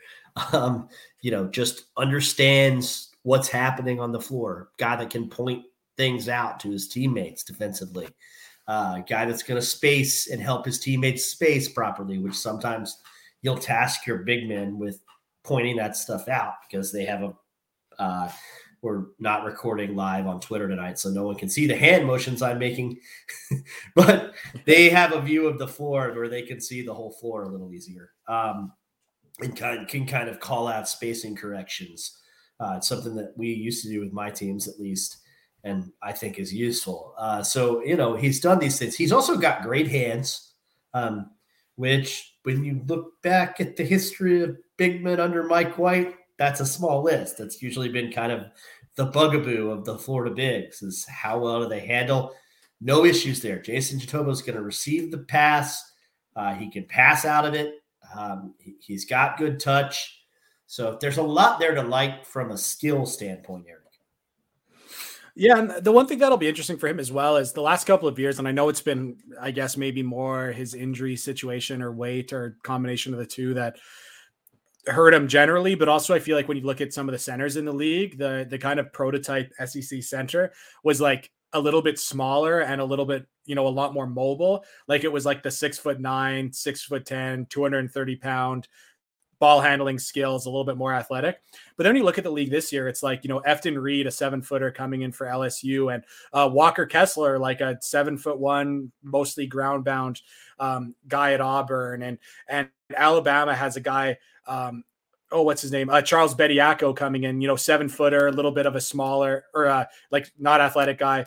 Speaker 1: Just understands what's happening on the floor, guy that can point things out to his teammates defensively, guy that's going to space and help his teammates space properly, which sometimes you'll task your big men with pointing that stuff out because they have we're not recording live on Twitter tonight, so no one can see the hand motions I'm making, but they have a view of the floor where they can see the whole floor a little easier, and can kind of call out spacing corrections. It's something that we used to do with my teams, at least, and I think is useful. So he's done these things. He's also got great hands, which when you look back at the history of big men under Mike White, that's a small list. That's usually been kind of the bugaboo of the Florida Bigs is how well do they handle. No issues there. Jason Jitoboh is going to receive the pass. He can pass out of it. He's got good touch. So there's a lot there to like from a skill standpoint, Eric.
Speaker 2: Yeah, and the one thing that'll be interesting for him as well is the last couple of years, and I know it's been, I guess, maybe more his injury situation or weight or combination of the two that hurt him generally, but also I feel like when you look at some of the centers in the league, the kind of prototype SEC center was like a little bit smaller and a little bit, a lot more mobile. Like it was like the 6'9", 6'10", 230 pound ball handling skills, a little bit more athletic. But then you look at the league this year, it's like, Efton Reed, a 7-footer coming in for LSU, and Walker Kessler, like a 7'1", mostly ground bound guy at Auburn. And Alabama has a guy, what's his name? Charles Bediako coming in, 7-footer, a little bit of a smaller or like not athletic guy.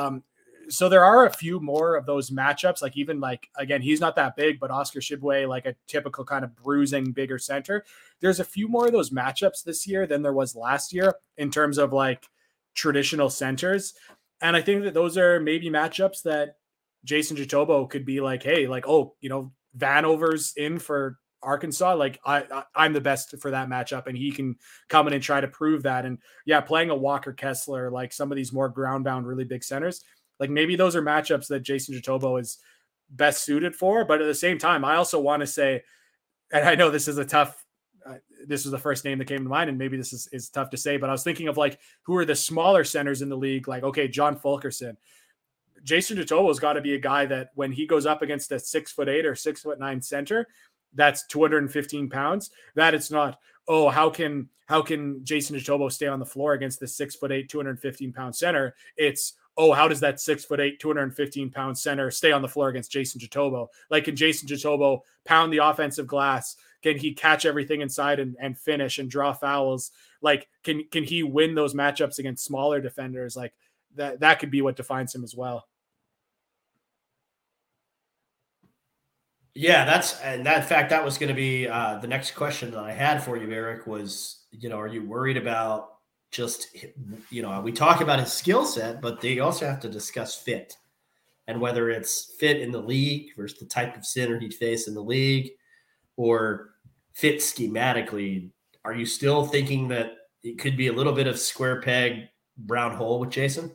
Speaker 2: So there are a few more of those matchups, like even like, again, he's not that big, but Oscar Tshiebwe, like a typical kind of bruising bigger center. There's a few more of those matchups this year than there was last year in terms of like traditional centers. And I think that those are maybe matchups that Jason Jitoboh could be like, hey, like, Vanover's in for Arkansas. Like I'm the best for that matchup, and he can come in and try to prove that. And yeah, playing a Walker Kessler, like some of these more ground bound, really big centers, like maybe those are matchups that Jason Jitoboh is best suited for. But at the same time, I also want to say, and I know this is a tough, this was the first name that came to mind, and maybe this is tough to say, but I was thinking of like, who are the smaller centers in the league? Like, okay, John Fulkerson. Jason Jitoboh's got to be a guy that when he goes up against a 6'8" or 6'9" center, that's 215 pounds, that it's not, how can Jason Jitoboh stay on the floor against the 6'8", 215 pound center? It's, how does that 6'8", 215 pound center stay on the floor against Jason Jitoboh? Like, can Jason Jitoboh pound the offensive glass? Can he catch everything inside and finish and draw fouls? Like, can he win those matchups against smaller defenders? Like that could be what defines him as well.
Speaker 1: Yeah, in fact, that was going to be the next question that I had for you, Eric, was, are you worried about just, we talk about his skill set, but they also have to discuss fit and whether it's fit in the league versus the type of center he'd face in the league or fit schematically. Are you still thinking that it could be a little bit of square peg, brown hole with Jason?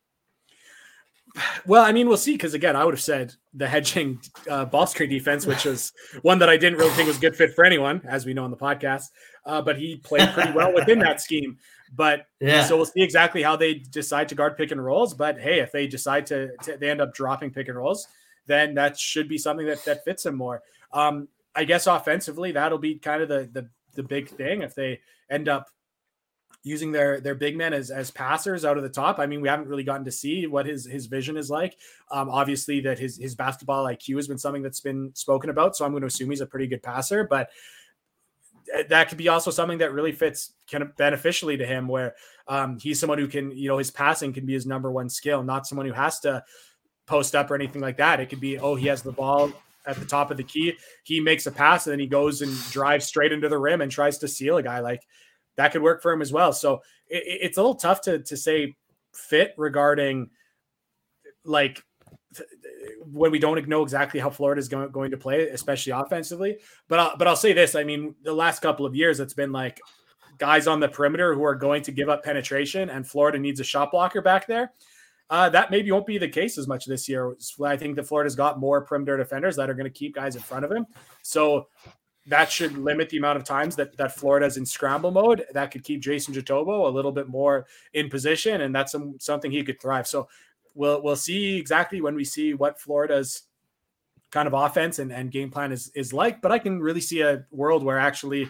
Speaker 2: Well, I mean, we'll see. Because again, I would have said the hedging ball screen defense, which was one that I didn't really think was a good fit for anyone, as we know on the podcast. But he played pretty well within that scheme. But
Speaker 1: yeah,
Speaker 2: so we'll see exactly how they decide to guard pick and rolls. But hey, if they decide to they end up dropping pick and rolls, then that should be something that fits him more. I guess offensively, that'll be kind of the big thing if they end up using their big men as passers out of the top. I mean, we haven't really gotten to see what his vision is like. Obviously, that his basketball IQ has been something that's been spoken about. So I'm going to assume he's a pretty good passer, but that could be also something that really fits kind of beneficially to him, where he's someone who can, his passing can be his number one skill, not someone who has to post up or anything like that. It could be, he has the ball at the top of the key. He makes a pass and then he goes and drives straight into the rim and tries to seal a guy. Like, that could work for him as well. So it's a little tough to say fit regarding like when we don't know exactly how Florida is going to play, especially offensively. But I'll say this. I mean, the last couple of years, it's been like guys on the perimeter who are going to give up penetration, and Florida needs a shot blocker back there. That maybe won't be the case as much this year. I think that Florida's got more perimeter defenders that are going to keep guys in front of him. So that should limit the amount of times that Florida's in scramble mode. That could keep Jason Jitoboh a little bit more in position, and that's something he could thrive. So we'll see exactly when we see what Florida's kind of offense and game plan is like. But I can really see a world where actually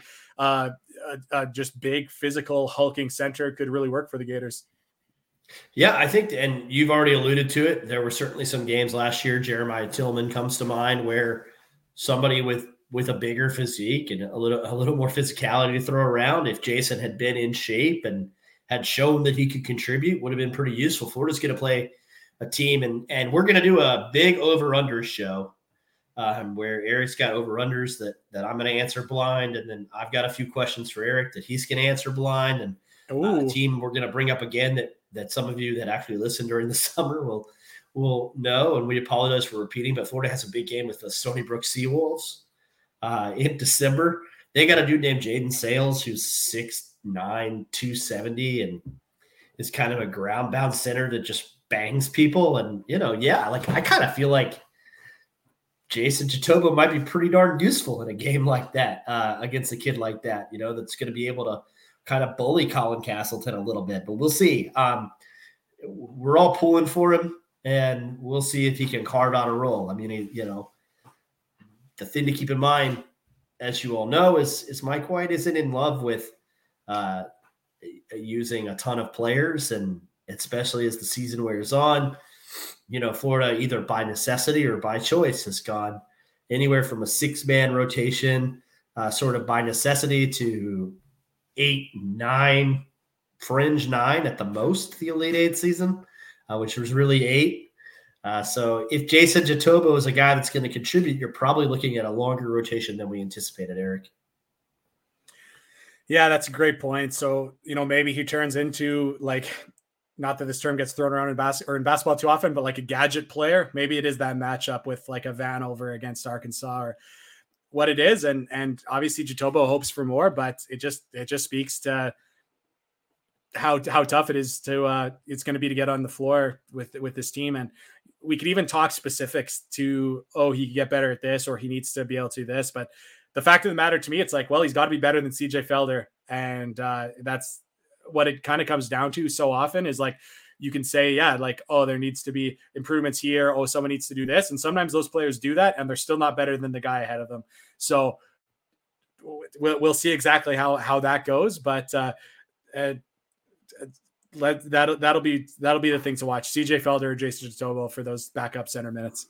Speaker 2: just big physical hulking center could really work for the Gators.
Speaker 1: Yeah, I think, and you've already alluded to it, there were certainly some games last year, Jeremiah Tillman comes to mind, where somebody with a bigger physique and a little more physicality to throw around, if Jason had been in shape and had shown that he could contribute, would have been pretty useful. Florida's going to play a team, and we're going to do a big over-unders show where Eric's got over-unders that I'm going to answer blind, and then I've got a few questions for Eric that he's going to answer blind, and a team we're going to bring up again that some of you that actually listen during the summer will know, and we apologize for repeating, but Florida has a big game with the Stony Brook Seawolves in December. They got a dude named Jaden Sales who's 6'9", 270, and is kind of a ground-bound center that just bangs people. And, I kind of feel like Jason Jitoboh might be pretty darn useful in a game like that against a kid like that, that's going to be able to kind of bully Colin Castleton a little bit. But we'll see. We're all pulling for him, and we'll see if he can carve out a role. I mean, the thing to keep in mind, as you all know, is Mike White isn't in love with using a ton of players, and especially as the season wears on, Florida either by necessity or by choice has gone anywhere from a 6-man rotation, sort of by necessity, to 8, 9, fringe 9 at the most the Elite Eight season, which was really 8. So if Jason Jitoboh is a guy that's going to contribute, you're probably looking at a longer rotation than we anticipated, Eric.
Speaker 2: Yeah, that's a great point. So, maybe he turns into, like, not that this term gets thrown around in basketball too often, but like a gadget player. Maybe it is that matchup with like a Vanover against Arkansas or what it is. And obviously Jitoboh hopes for more, but it just speaks to how tough it is to it's going to be to get on the floor with this team. And we could even talk specifics to, he can get better at this, or he needs to be able to do this. But the fact of the matter to me, it's like, well, he's got to be better than CJ Felder. And that's what it kind of comes down to so often, is like, you can say, yeah, like, there needs to be improvements here. Someone needs to do this. And sometimes those players do that, and they're still not better than the guy ahead of them. So we'll see exactly how that goes. But that'll be the thing to watch. CJ Felder or Jason Jitoboh for those backup center minutes.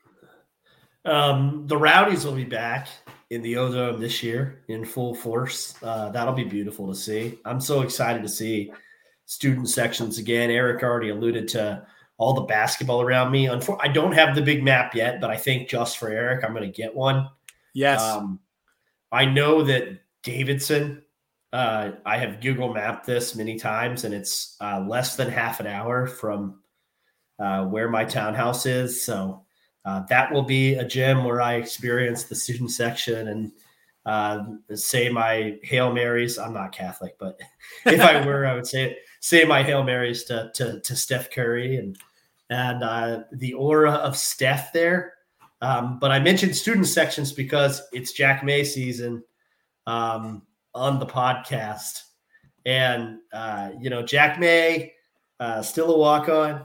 Speaker 1: The Rowdies will be back in the Ozone this year in full force. That'll be beautiful to see. I'm so excited to see student sections again. Eric already alluded to all the basketball around me. I don't have the big map yet, but I think just for Eric, I'm going to get one.
Speaker 2: Yes.
Speaker 1: I know that Davidson, I have Google mapped this many times, and it's less than half an hour from where my townhouse is. So that will be a gym where I experience the student section and say my Hail Marys. I'm not Catholic, but if I were, I would say my Hail Marys to Steph Curry and the aura of Steph there. But I mentioned student sections because it's Jack May season on the podcast. And, Jack May, still a walk-on,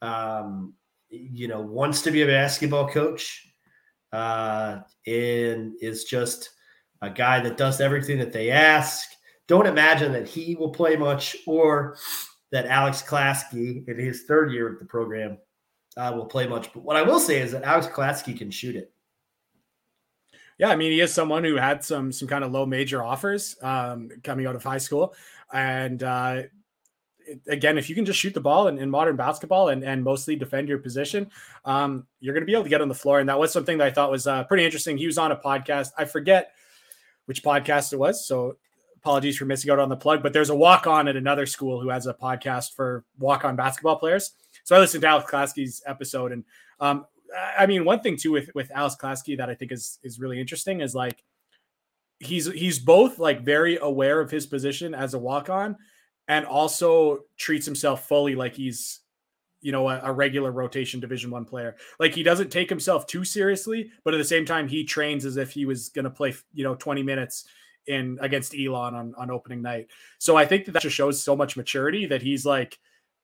Speaker 1: wants to be a basketball coach and is just a guy that does everything that they ask. Don't imagine that he will play much or that Alex Klasky in his third year at the program will play much. But what I will say is that Alex Klasky can shoot it.
Speaker 2: Yeah, I mean, he is someone who had some kind of low major offers coming out of high school. And again, if you can just shoot the ball in modern basketball and mostly defend your position, you're going to be able to get on the floor. And that was something that I thought was pretty interesting. He was on a podcast. I forget which podcast it was, so apologies for missing out on the plug, but there's a walk-on at another school who has a podcast for walk-on basketball players. So I listened to Alex Klasky's episode. And I mean, one thing too with Alex Klasky that I think is really interesting is like, he's both like very aware of his position as a walk-on and also treats himself fully like he's, a regular rotation Division I player. Like he doesn't take himself too seriously, but at the same time, he trains as if he was going to play, 20 minutes against Elon on opening night. So I think that just shows so much maturity that he's like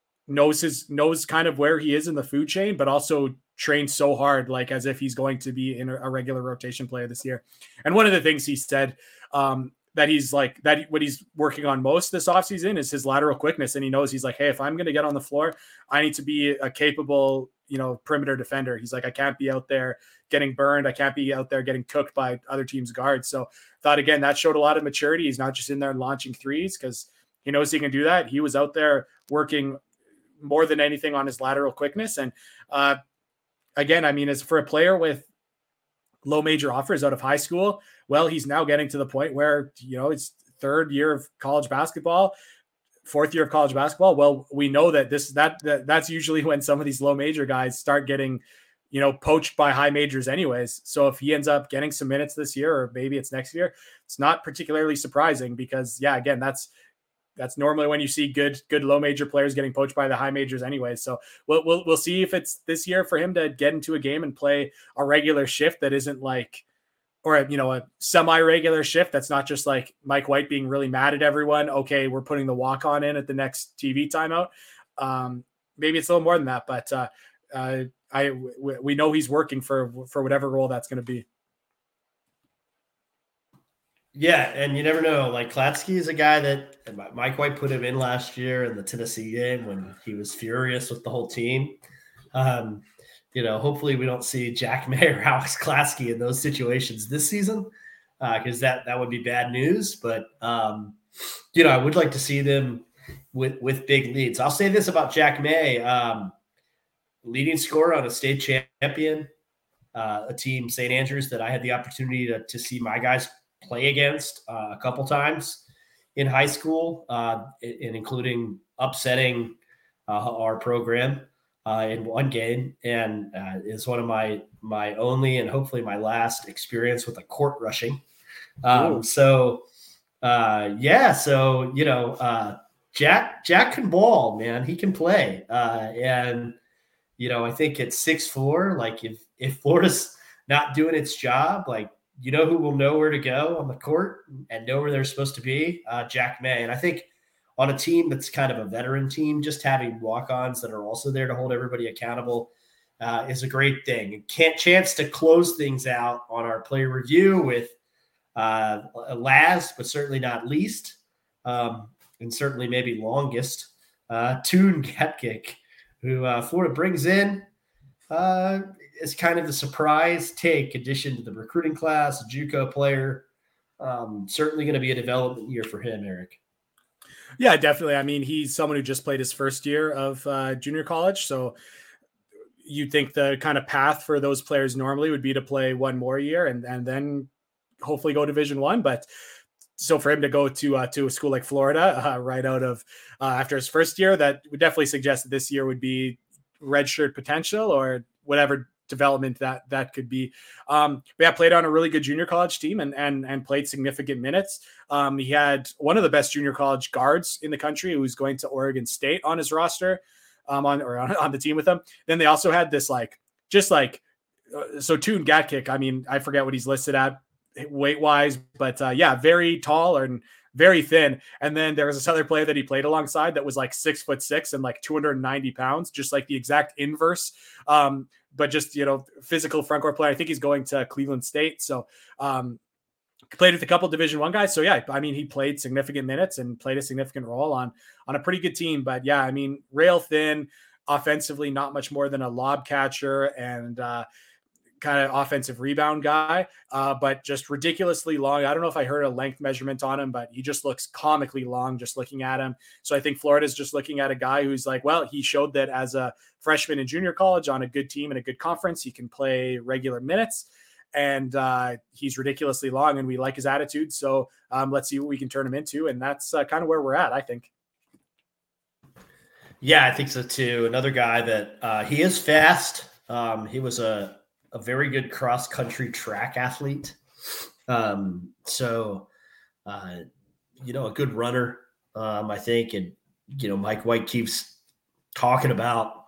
Speaker 2: knows kind of where he is in the food chain, but also trains so hard, like as if he's going to be in a regular rotation player this year. And one of the things he said, that he's like that what he's working on most this offseason is his lateral quickness. And he knows he's like, hey, if I'm going to get on the floor, I need to be a capable, perimeter defender. He's like, I can't be out there getting burned. I can't be out there getting cooked by other teams' guards. So thought, again, that showed a lot of maturity. He's not just in there launching threes because he knows he can do that. He was out there working more than anything on his lateral quickness. And again, I mean, as for a player with low major offers out of high school, well, he's now getting to the point where, it's third year of college basketball, fourth year of college basketball. Well, we know that that's usually when some of these low major guys start getting, poached by high majors anyways. So if he ends up getting some minutes this year, or maybe it's next year, it's not particularly surprising because again, that's normally when you see good low major players getting poached by the high majors anyway. So we'll see if it's this year for him to get into a game and play a regular shift that isn't like, or a semi-regular shift that's not just like Mike White being really mad at everyone. Okay, we're putting the walk-on in at the next TV timeout. Maybe it's a little more than that, but we know he's working for whatever role that's going to be.
Speaker 1: Yeah, and you never know. Like Klatsky is a guy that Mike White put him in last year in the Tennessee game when he was furious with the whole team. Hopefully we don't see Jack May or Alex Klatsky in those situations this season because that would be bad news. But I would like to see them with big leads. I'll say this about Jack May: leading scorer on a state champion, a team, St. Andrews, that I had the opportunity to see my guys play against a couple times in high school, and including upsetting our program in one game, and is one of my only and hopefully my last experience with a court rushing. Jack can ball, man. He can play, and I think at 6'4", like if Florida's not doing its job, like, who will know where to go on the court and know where they're supposed to be? Jack May. And I think on a team that's kind of a veteran team, just having walk-ons that are also there to hold everybody accountable is a great thing. Chance to close things out on our player review with last, but certainly not least, and certainly maybe longest, Toon Gepkick, who Florida brings in is kind of the surprise take addition to the recruiting class, a JUCO player. Certainly going to be a development year for him, Eric.
Speaker 2: Yeah, definitely. I mean, he's someone who just played his first year of junior college. So you'd think the kind of path for those players normally would be to play one more year and then hopefully go Division 1. But so for him to go to a school like Florida right out of after his first year, that would definitely suggest that this year would be redshirt potential or whatever development that could be. But yeah, played on a really good junior college team and played significant minutes. He had one of the best junior college guards in the country who's going to Oregon State on his roster, on the team with him. Then they also had this so Toon Gatkick. I mean, I forget what he's listed at weight wise, but yeah, very tall and very thin. And then there was this other player that he played alongside that was like 6'6" and like 290 pounds, just like the exact inverse. But just, physical front court player. I think he's going to Cleveland State. So played with a couple Division 1 guys. So yeah, I mean, he played significant minutes and played a significant role on a pretty good team. But yeah, I mean, rail thin, offensively, not much more than a lob catcher and kind of offensive rebound guy, but just ridiculously long. I don't know if I heard a length measurement on him, but he just looks comically long just looking at him. So I think Florida's just looking at a guy who's like, well, he showed that as a freshman in junior college on a good team and a good conference, he can play regular minutes. And he's ridiculously long and we like his attitude. So let's see what we can turn him into. And that's kind of where we're at, I think.
Speaker 1: Yeah, I think so too. Another guy that he is fast. He was a very good cross-country track athlete. So, a good runner, I think. And, Mike White keeps talking about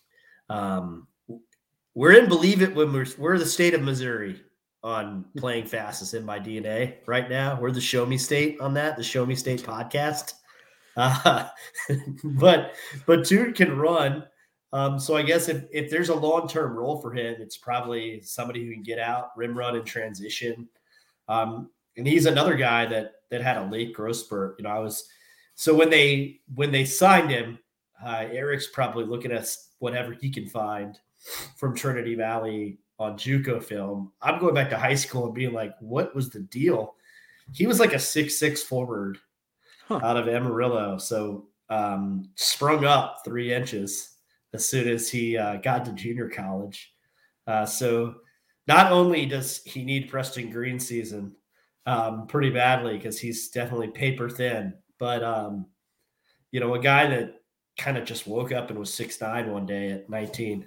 Speaker 1: we're in Believe It when we're the state of Missouri on playing fast. It's in my DNA right now. We're the Show Me State on that, the Show Me State podcast. But Toon can run. So I guess if there's a long-term role for him, it's probably somebody who can get out, rim run, and transition. And he's another guy that had a late growth spurt. When they signed him, Eric's probably looking at whatever he can find from Trinity Valley on JUCO film. I'm going back to high school and being like, what was the deal? He was like a 6'6" forward out of Amarillo. So sprung up 3 inches as soon as he got to junior college. So not only does he need Preston Green season pretty badly because he's definitely paper thin, but, a guy that kind of just woke up and was 6'9" one day at 19.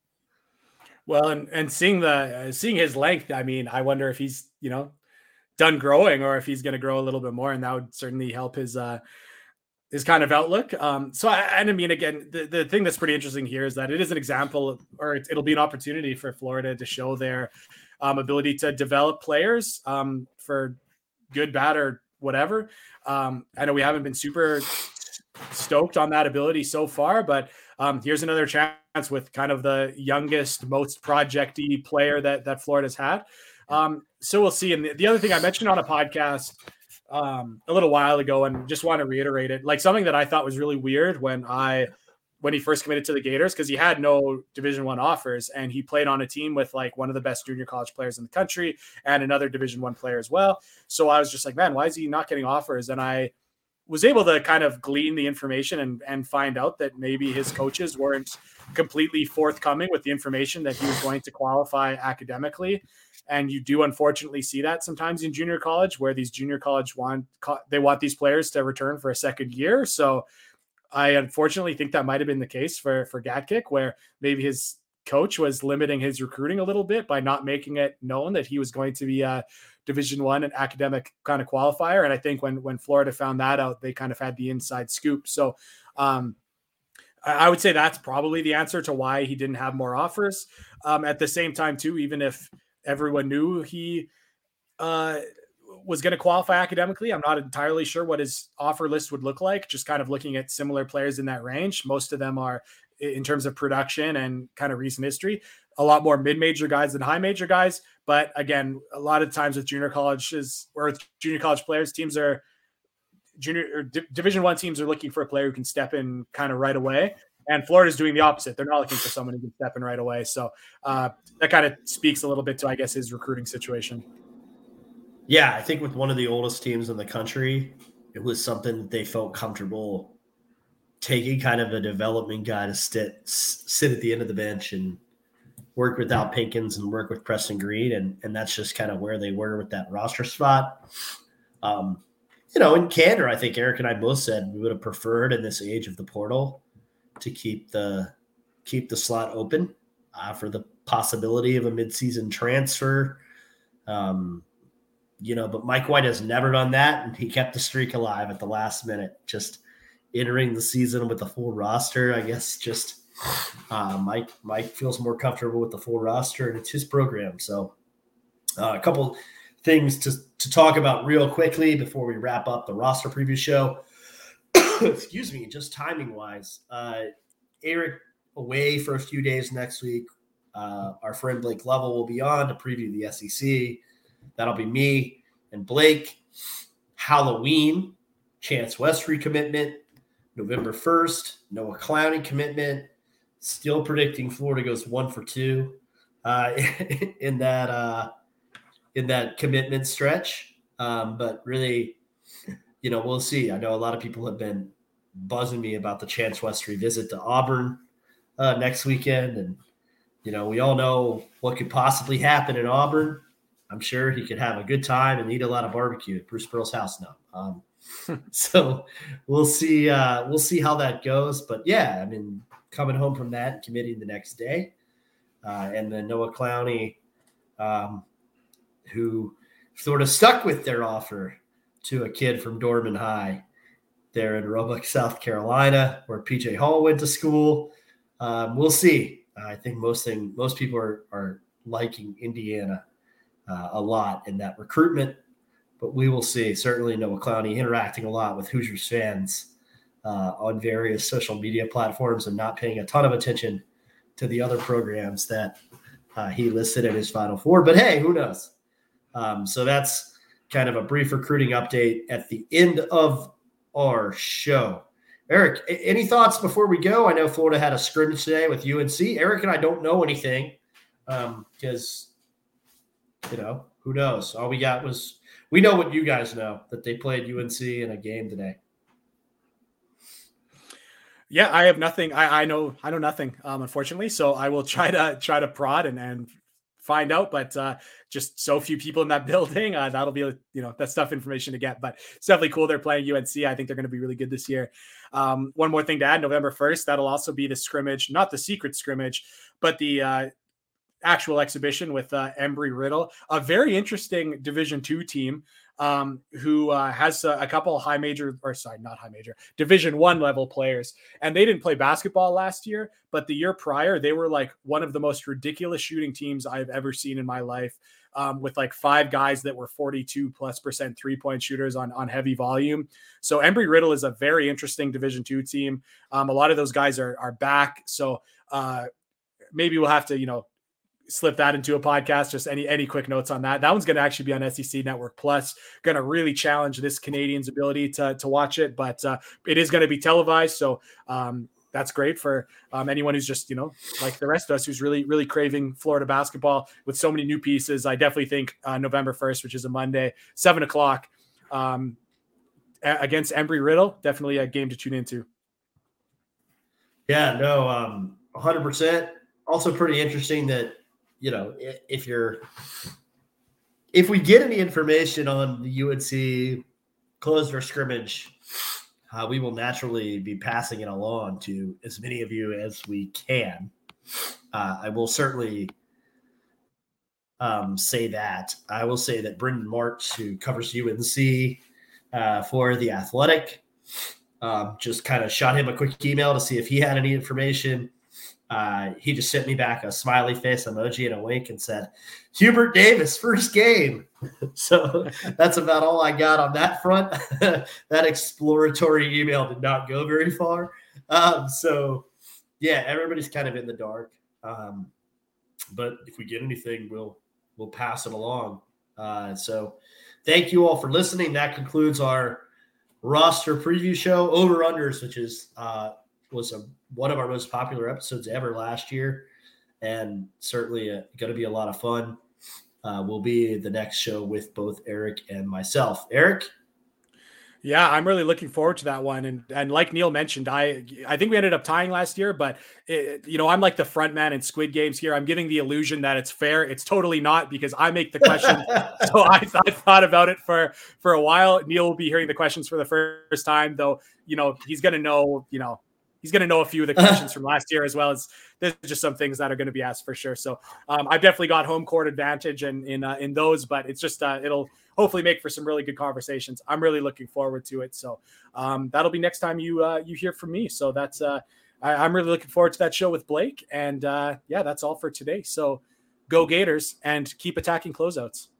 Speaker 2: Well, and seeing his length, I mean, I wonder if he's, done growing or if he's going to grow a little bit more, and that would certainly help his kind of outlook. I mean, again, the thing that's pretty interesting here is that it is an example or it'll be an opportunity for Florida to show their ability to develop players for good, bad, or whatever. I know we haven't been super stoked on that ability so far, but here's another chance with kind of the youngest, most project-y player that Florida's had. So we'll see. And the other thing I mentioned on a podcast a little while ago, and just want to reiterate it, like something that I thought was really weird when he first committed to the Gators, because he had no Division 1 offers and he played on a team with like one of the best junior college players in the country and another Division 1 player as well. So I was just like, man, why is he not getting offers? And I was able to kind of glean the information and find out that maybe his coaches weren't completely forthcoming with the information that he was going to qualify academically. And you do unfortunately see that sometimes in junior college, where these junior college want these players to return for a second year. So I unfortunately think that might've been the case for Gatkick, where maybe his coach was limiting his recruiting a little bit by not making it known that he was going to be a Division 1 and academic kind of qualifier. And I think when Florida found that out, they kind of had the inside scoop. So I would say that's probably the answer to why he didn't have more offers. At the same time too, even if everyone knew he was going to qualify academically, I'm not entirely sure what his offer list would look like. Just kind of looking at similar players in that range. Most of them are, in terms of production and kind of recent history, a lot more mid-major guys than high major guys. But again, a lot of times with junior colleges or junior college players, teams are Division 1 teams are looking for a player who can step in kind of right away. And Florida's doing the opposite. They're not looking for someone who can step in right away. So that kind of speaks a little bit to, I guess, his recruiting situation.
Speaker 1: Yeah, I think with one of the oldest teams in the country, it was something that they felt comfortable taking kind of a development guy to sit at the end of the bench and work without Pinkins and work with Preston Green. And that's just kind of where they were with that roster spot. In candor, I think Eric and I both said we would have preferred in this age of the portal to keep the slot open for the possibility of a midseason transfer. But Mike White has never done that, and he kept the streak alive at the last minute, just entering the season with a full roster. I guess just Mike feels more comfortable with the full roster, and it's his program. So a couple things to talk about real quickly before we wrap up the roster preview show. Excuse me, just timing wise. Eric away for a few days next week. Our friend Blake Lovell will be on to preview the SEC. That'll be me and Blake. Halloween, Chance Westry commitment. November 1st, Noah Clowney commitment. Still predicting Florida goes 1 for 2 in that commitment stretch. But really, we'll see. I know a lot of people have been buzzing me about the Chance Westry visit to Auburn next weekend. And, we all know what could possibly happen in Auburn. I'm sure he could have a good time and eat a lot of barbecue at Bruce Pearl's house now. So we'll see how that goes. But yeah, coming home from that and committing the next day. And then Noah Clowney, who sort of stuck with their offer to a kid from Dorman High there in Roebuck, South Carolina, where PJ Hall went to school. We'll see. I think most people are liking Indiana a lot in that recruitment, but we will see. Certainly Noah Clowney interacting a lot with Hoosiers fans on various social media platforms and not paying a ton of attention to the other programs that he listed in his Final Four. But hey, who knows? So that's kind of a brief recruiting update at the end of our show. Eric, any thoughts before we go? I know Florida had a scrimmage today with UNC. Eric and I don't know anything because, who knows? All we got was we know what you guys know, that they played UNC in a game today.
Speaker 2: Yeah, I have nothing. I know nothing, unfortunately. So I will try to prod and find out, but just so few people in that building, that'll be, that's tough information to get, but it's definitely cool. They're playing UNC. I think they're going to be really good this year. One more thing to add, November 1st, that'll also be the scrimmage, not the secret scrimmage, but the actual exhibition with Embry-Riddle, a very interesting Division II team who has a couple Division I level players. And they didn't play basketball last year, but the year prior, they were like one of the most ridiculous shooting teams I've ever seen in my life, with like 5 guys that were 42+% 3-point shooters on heavy volume. So Embry-Riddle is a very interesting Division II team. A lot of those guys are back. So maybe we'll have to, slip that into a podcast. Just any quick notes on that. That one's going to actually be on SEC Network Plus, going to really challenge this Canadian's ability to watch it, but it is going to be televised. So that's great for anyone who's just, like the rest of us, who's really, really craving Florida basketball with so many new pieces. I definitely think November 1st, which is a Monday, 7:00 against Embry-Riddle, definitely a game to tune into.
Speaker 1: Yeah, no, 100%. Also pretty interesting that, if we get any information on the UNC closed or scrimmage, we will naturally be passing it along to as many of you as we can. I will certainly say that. I will say that Brendan Marks, who covers UNC for The Athletic, just kind of shot him a quick email to see if he had any information. He just sent me back a smiley face emoji and a wink and said, Hubert Davis, first game. So that's about all I got on that front. That exploratory email did not go very far. So, yeah, everybody's kind of in the dark. But if we get anything, we'll pass it along. So thank you all for listening. That concludes our roster preview show. Over-unders, which is was one of our most popular episodes ever last year, and certainly going to be a lot of fun. Will be the next show with both Eric and myself. Eric?
Speaker 2: Yeah, I'm really looking forward to that one. And like Neil mentioned, I think we ended up tying last year, but I'm like the front man in Squid Games here. I'm giving the illusion that it's fair. It's totally not, because I make the questions. So I thought about it for a while. Neil will be hearing the questions for the first time, though. He's gonna know. He's going to know a few of the questions from last year, as well as there's just some things that are going to be asked for sure. So I've definitely got home court advantage in those, but it's just it'll hopefully make for some really good conversations. I'm really looking forward to it. So that'll be next time you hear from me. So that's I'm really looking forward to that show with Blake. And yeah, that's all for today. So go Gators and keep attacking closeouts.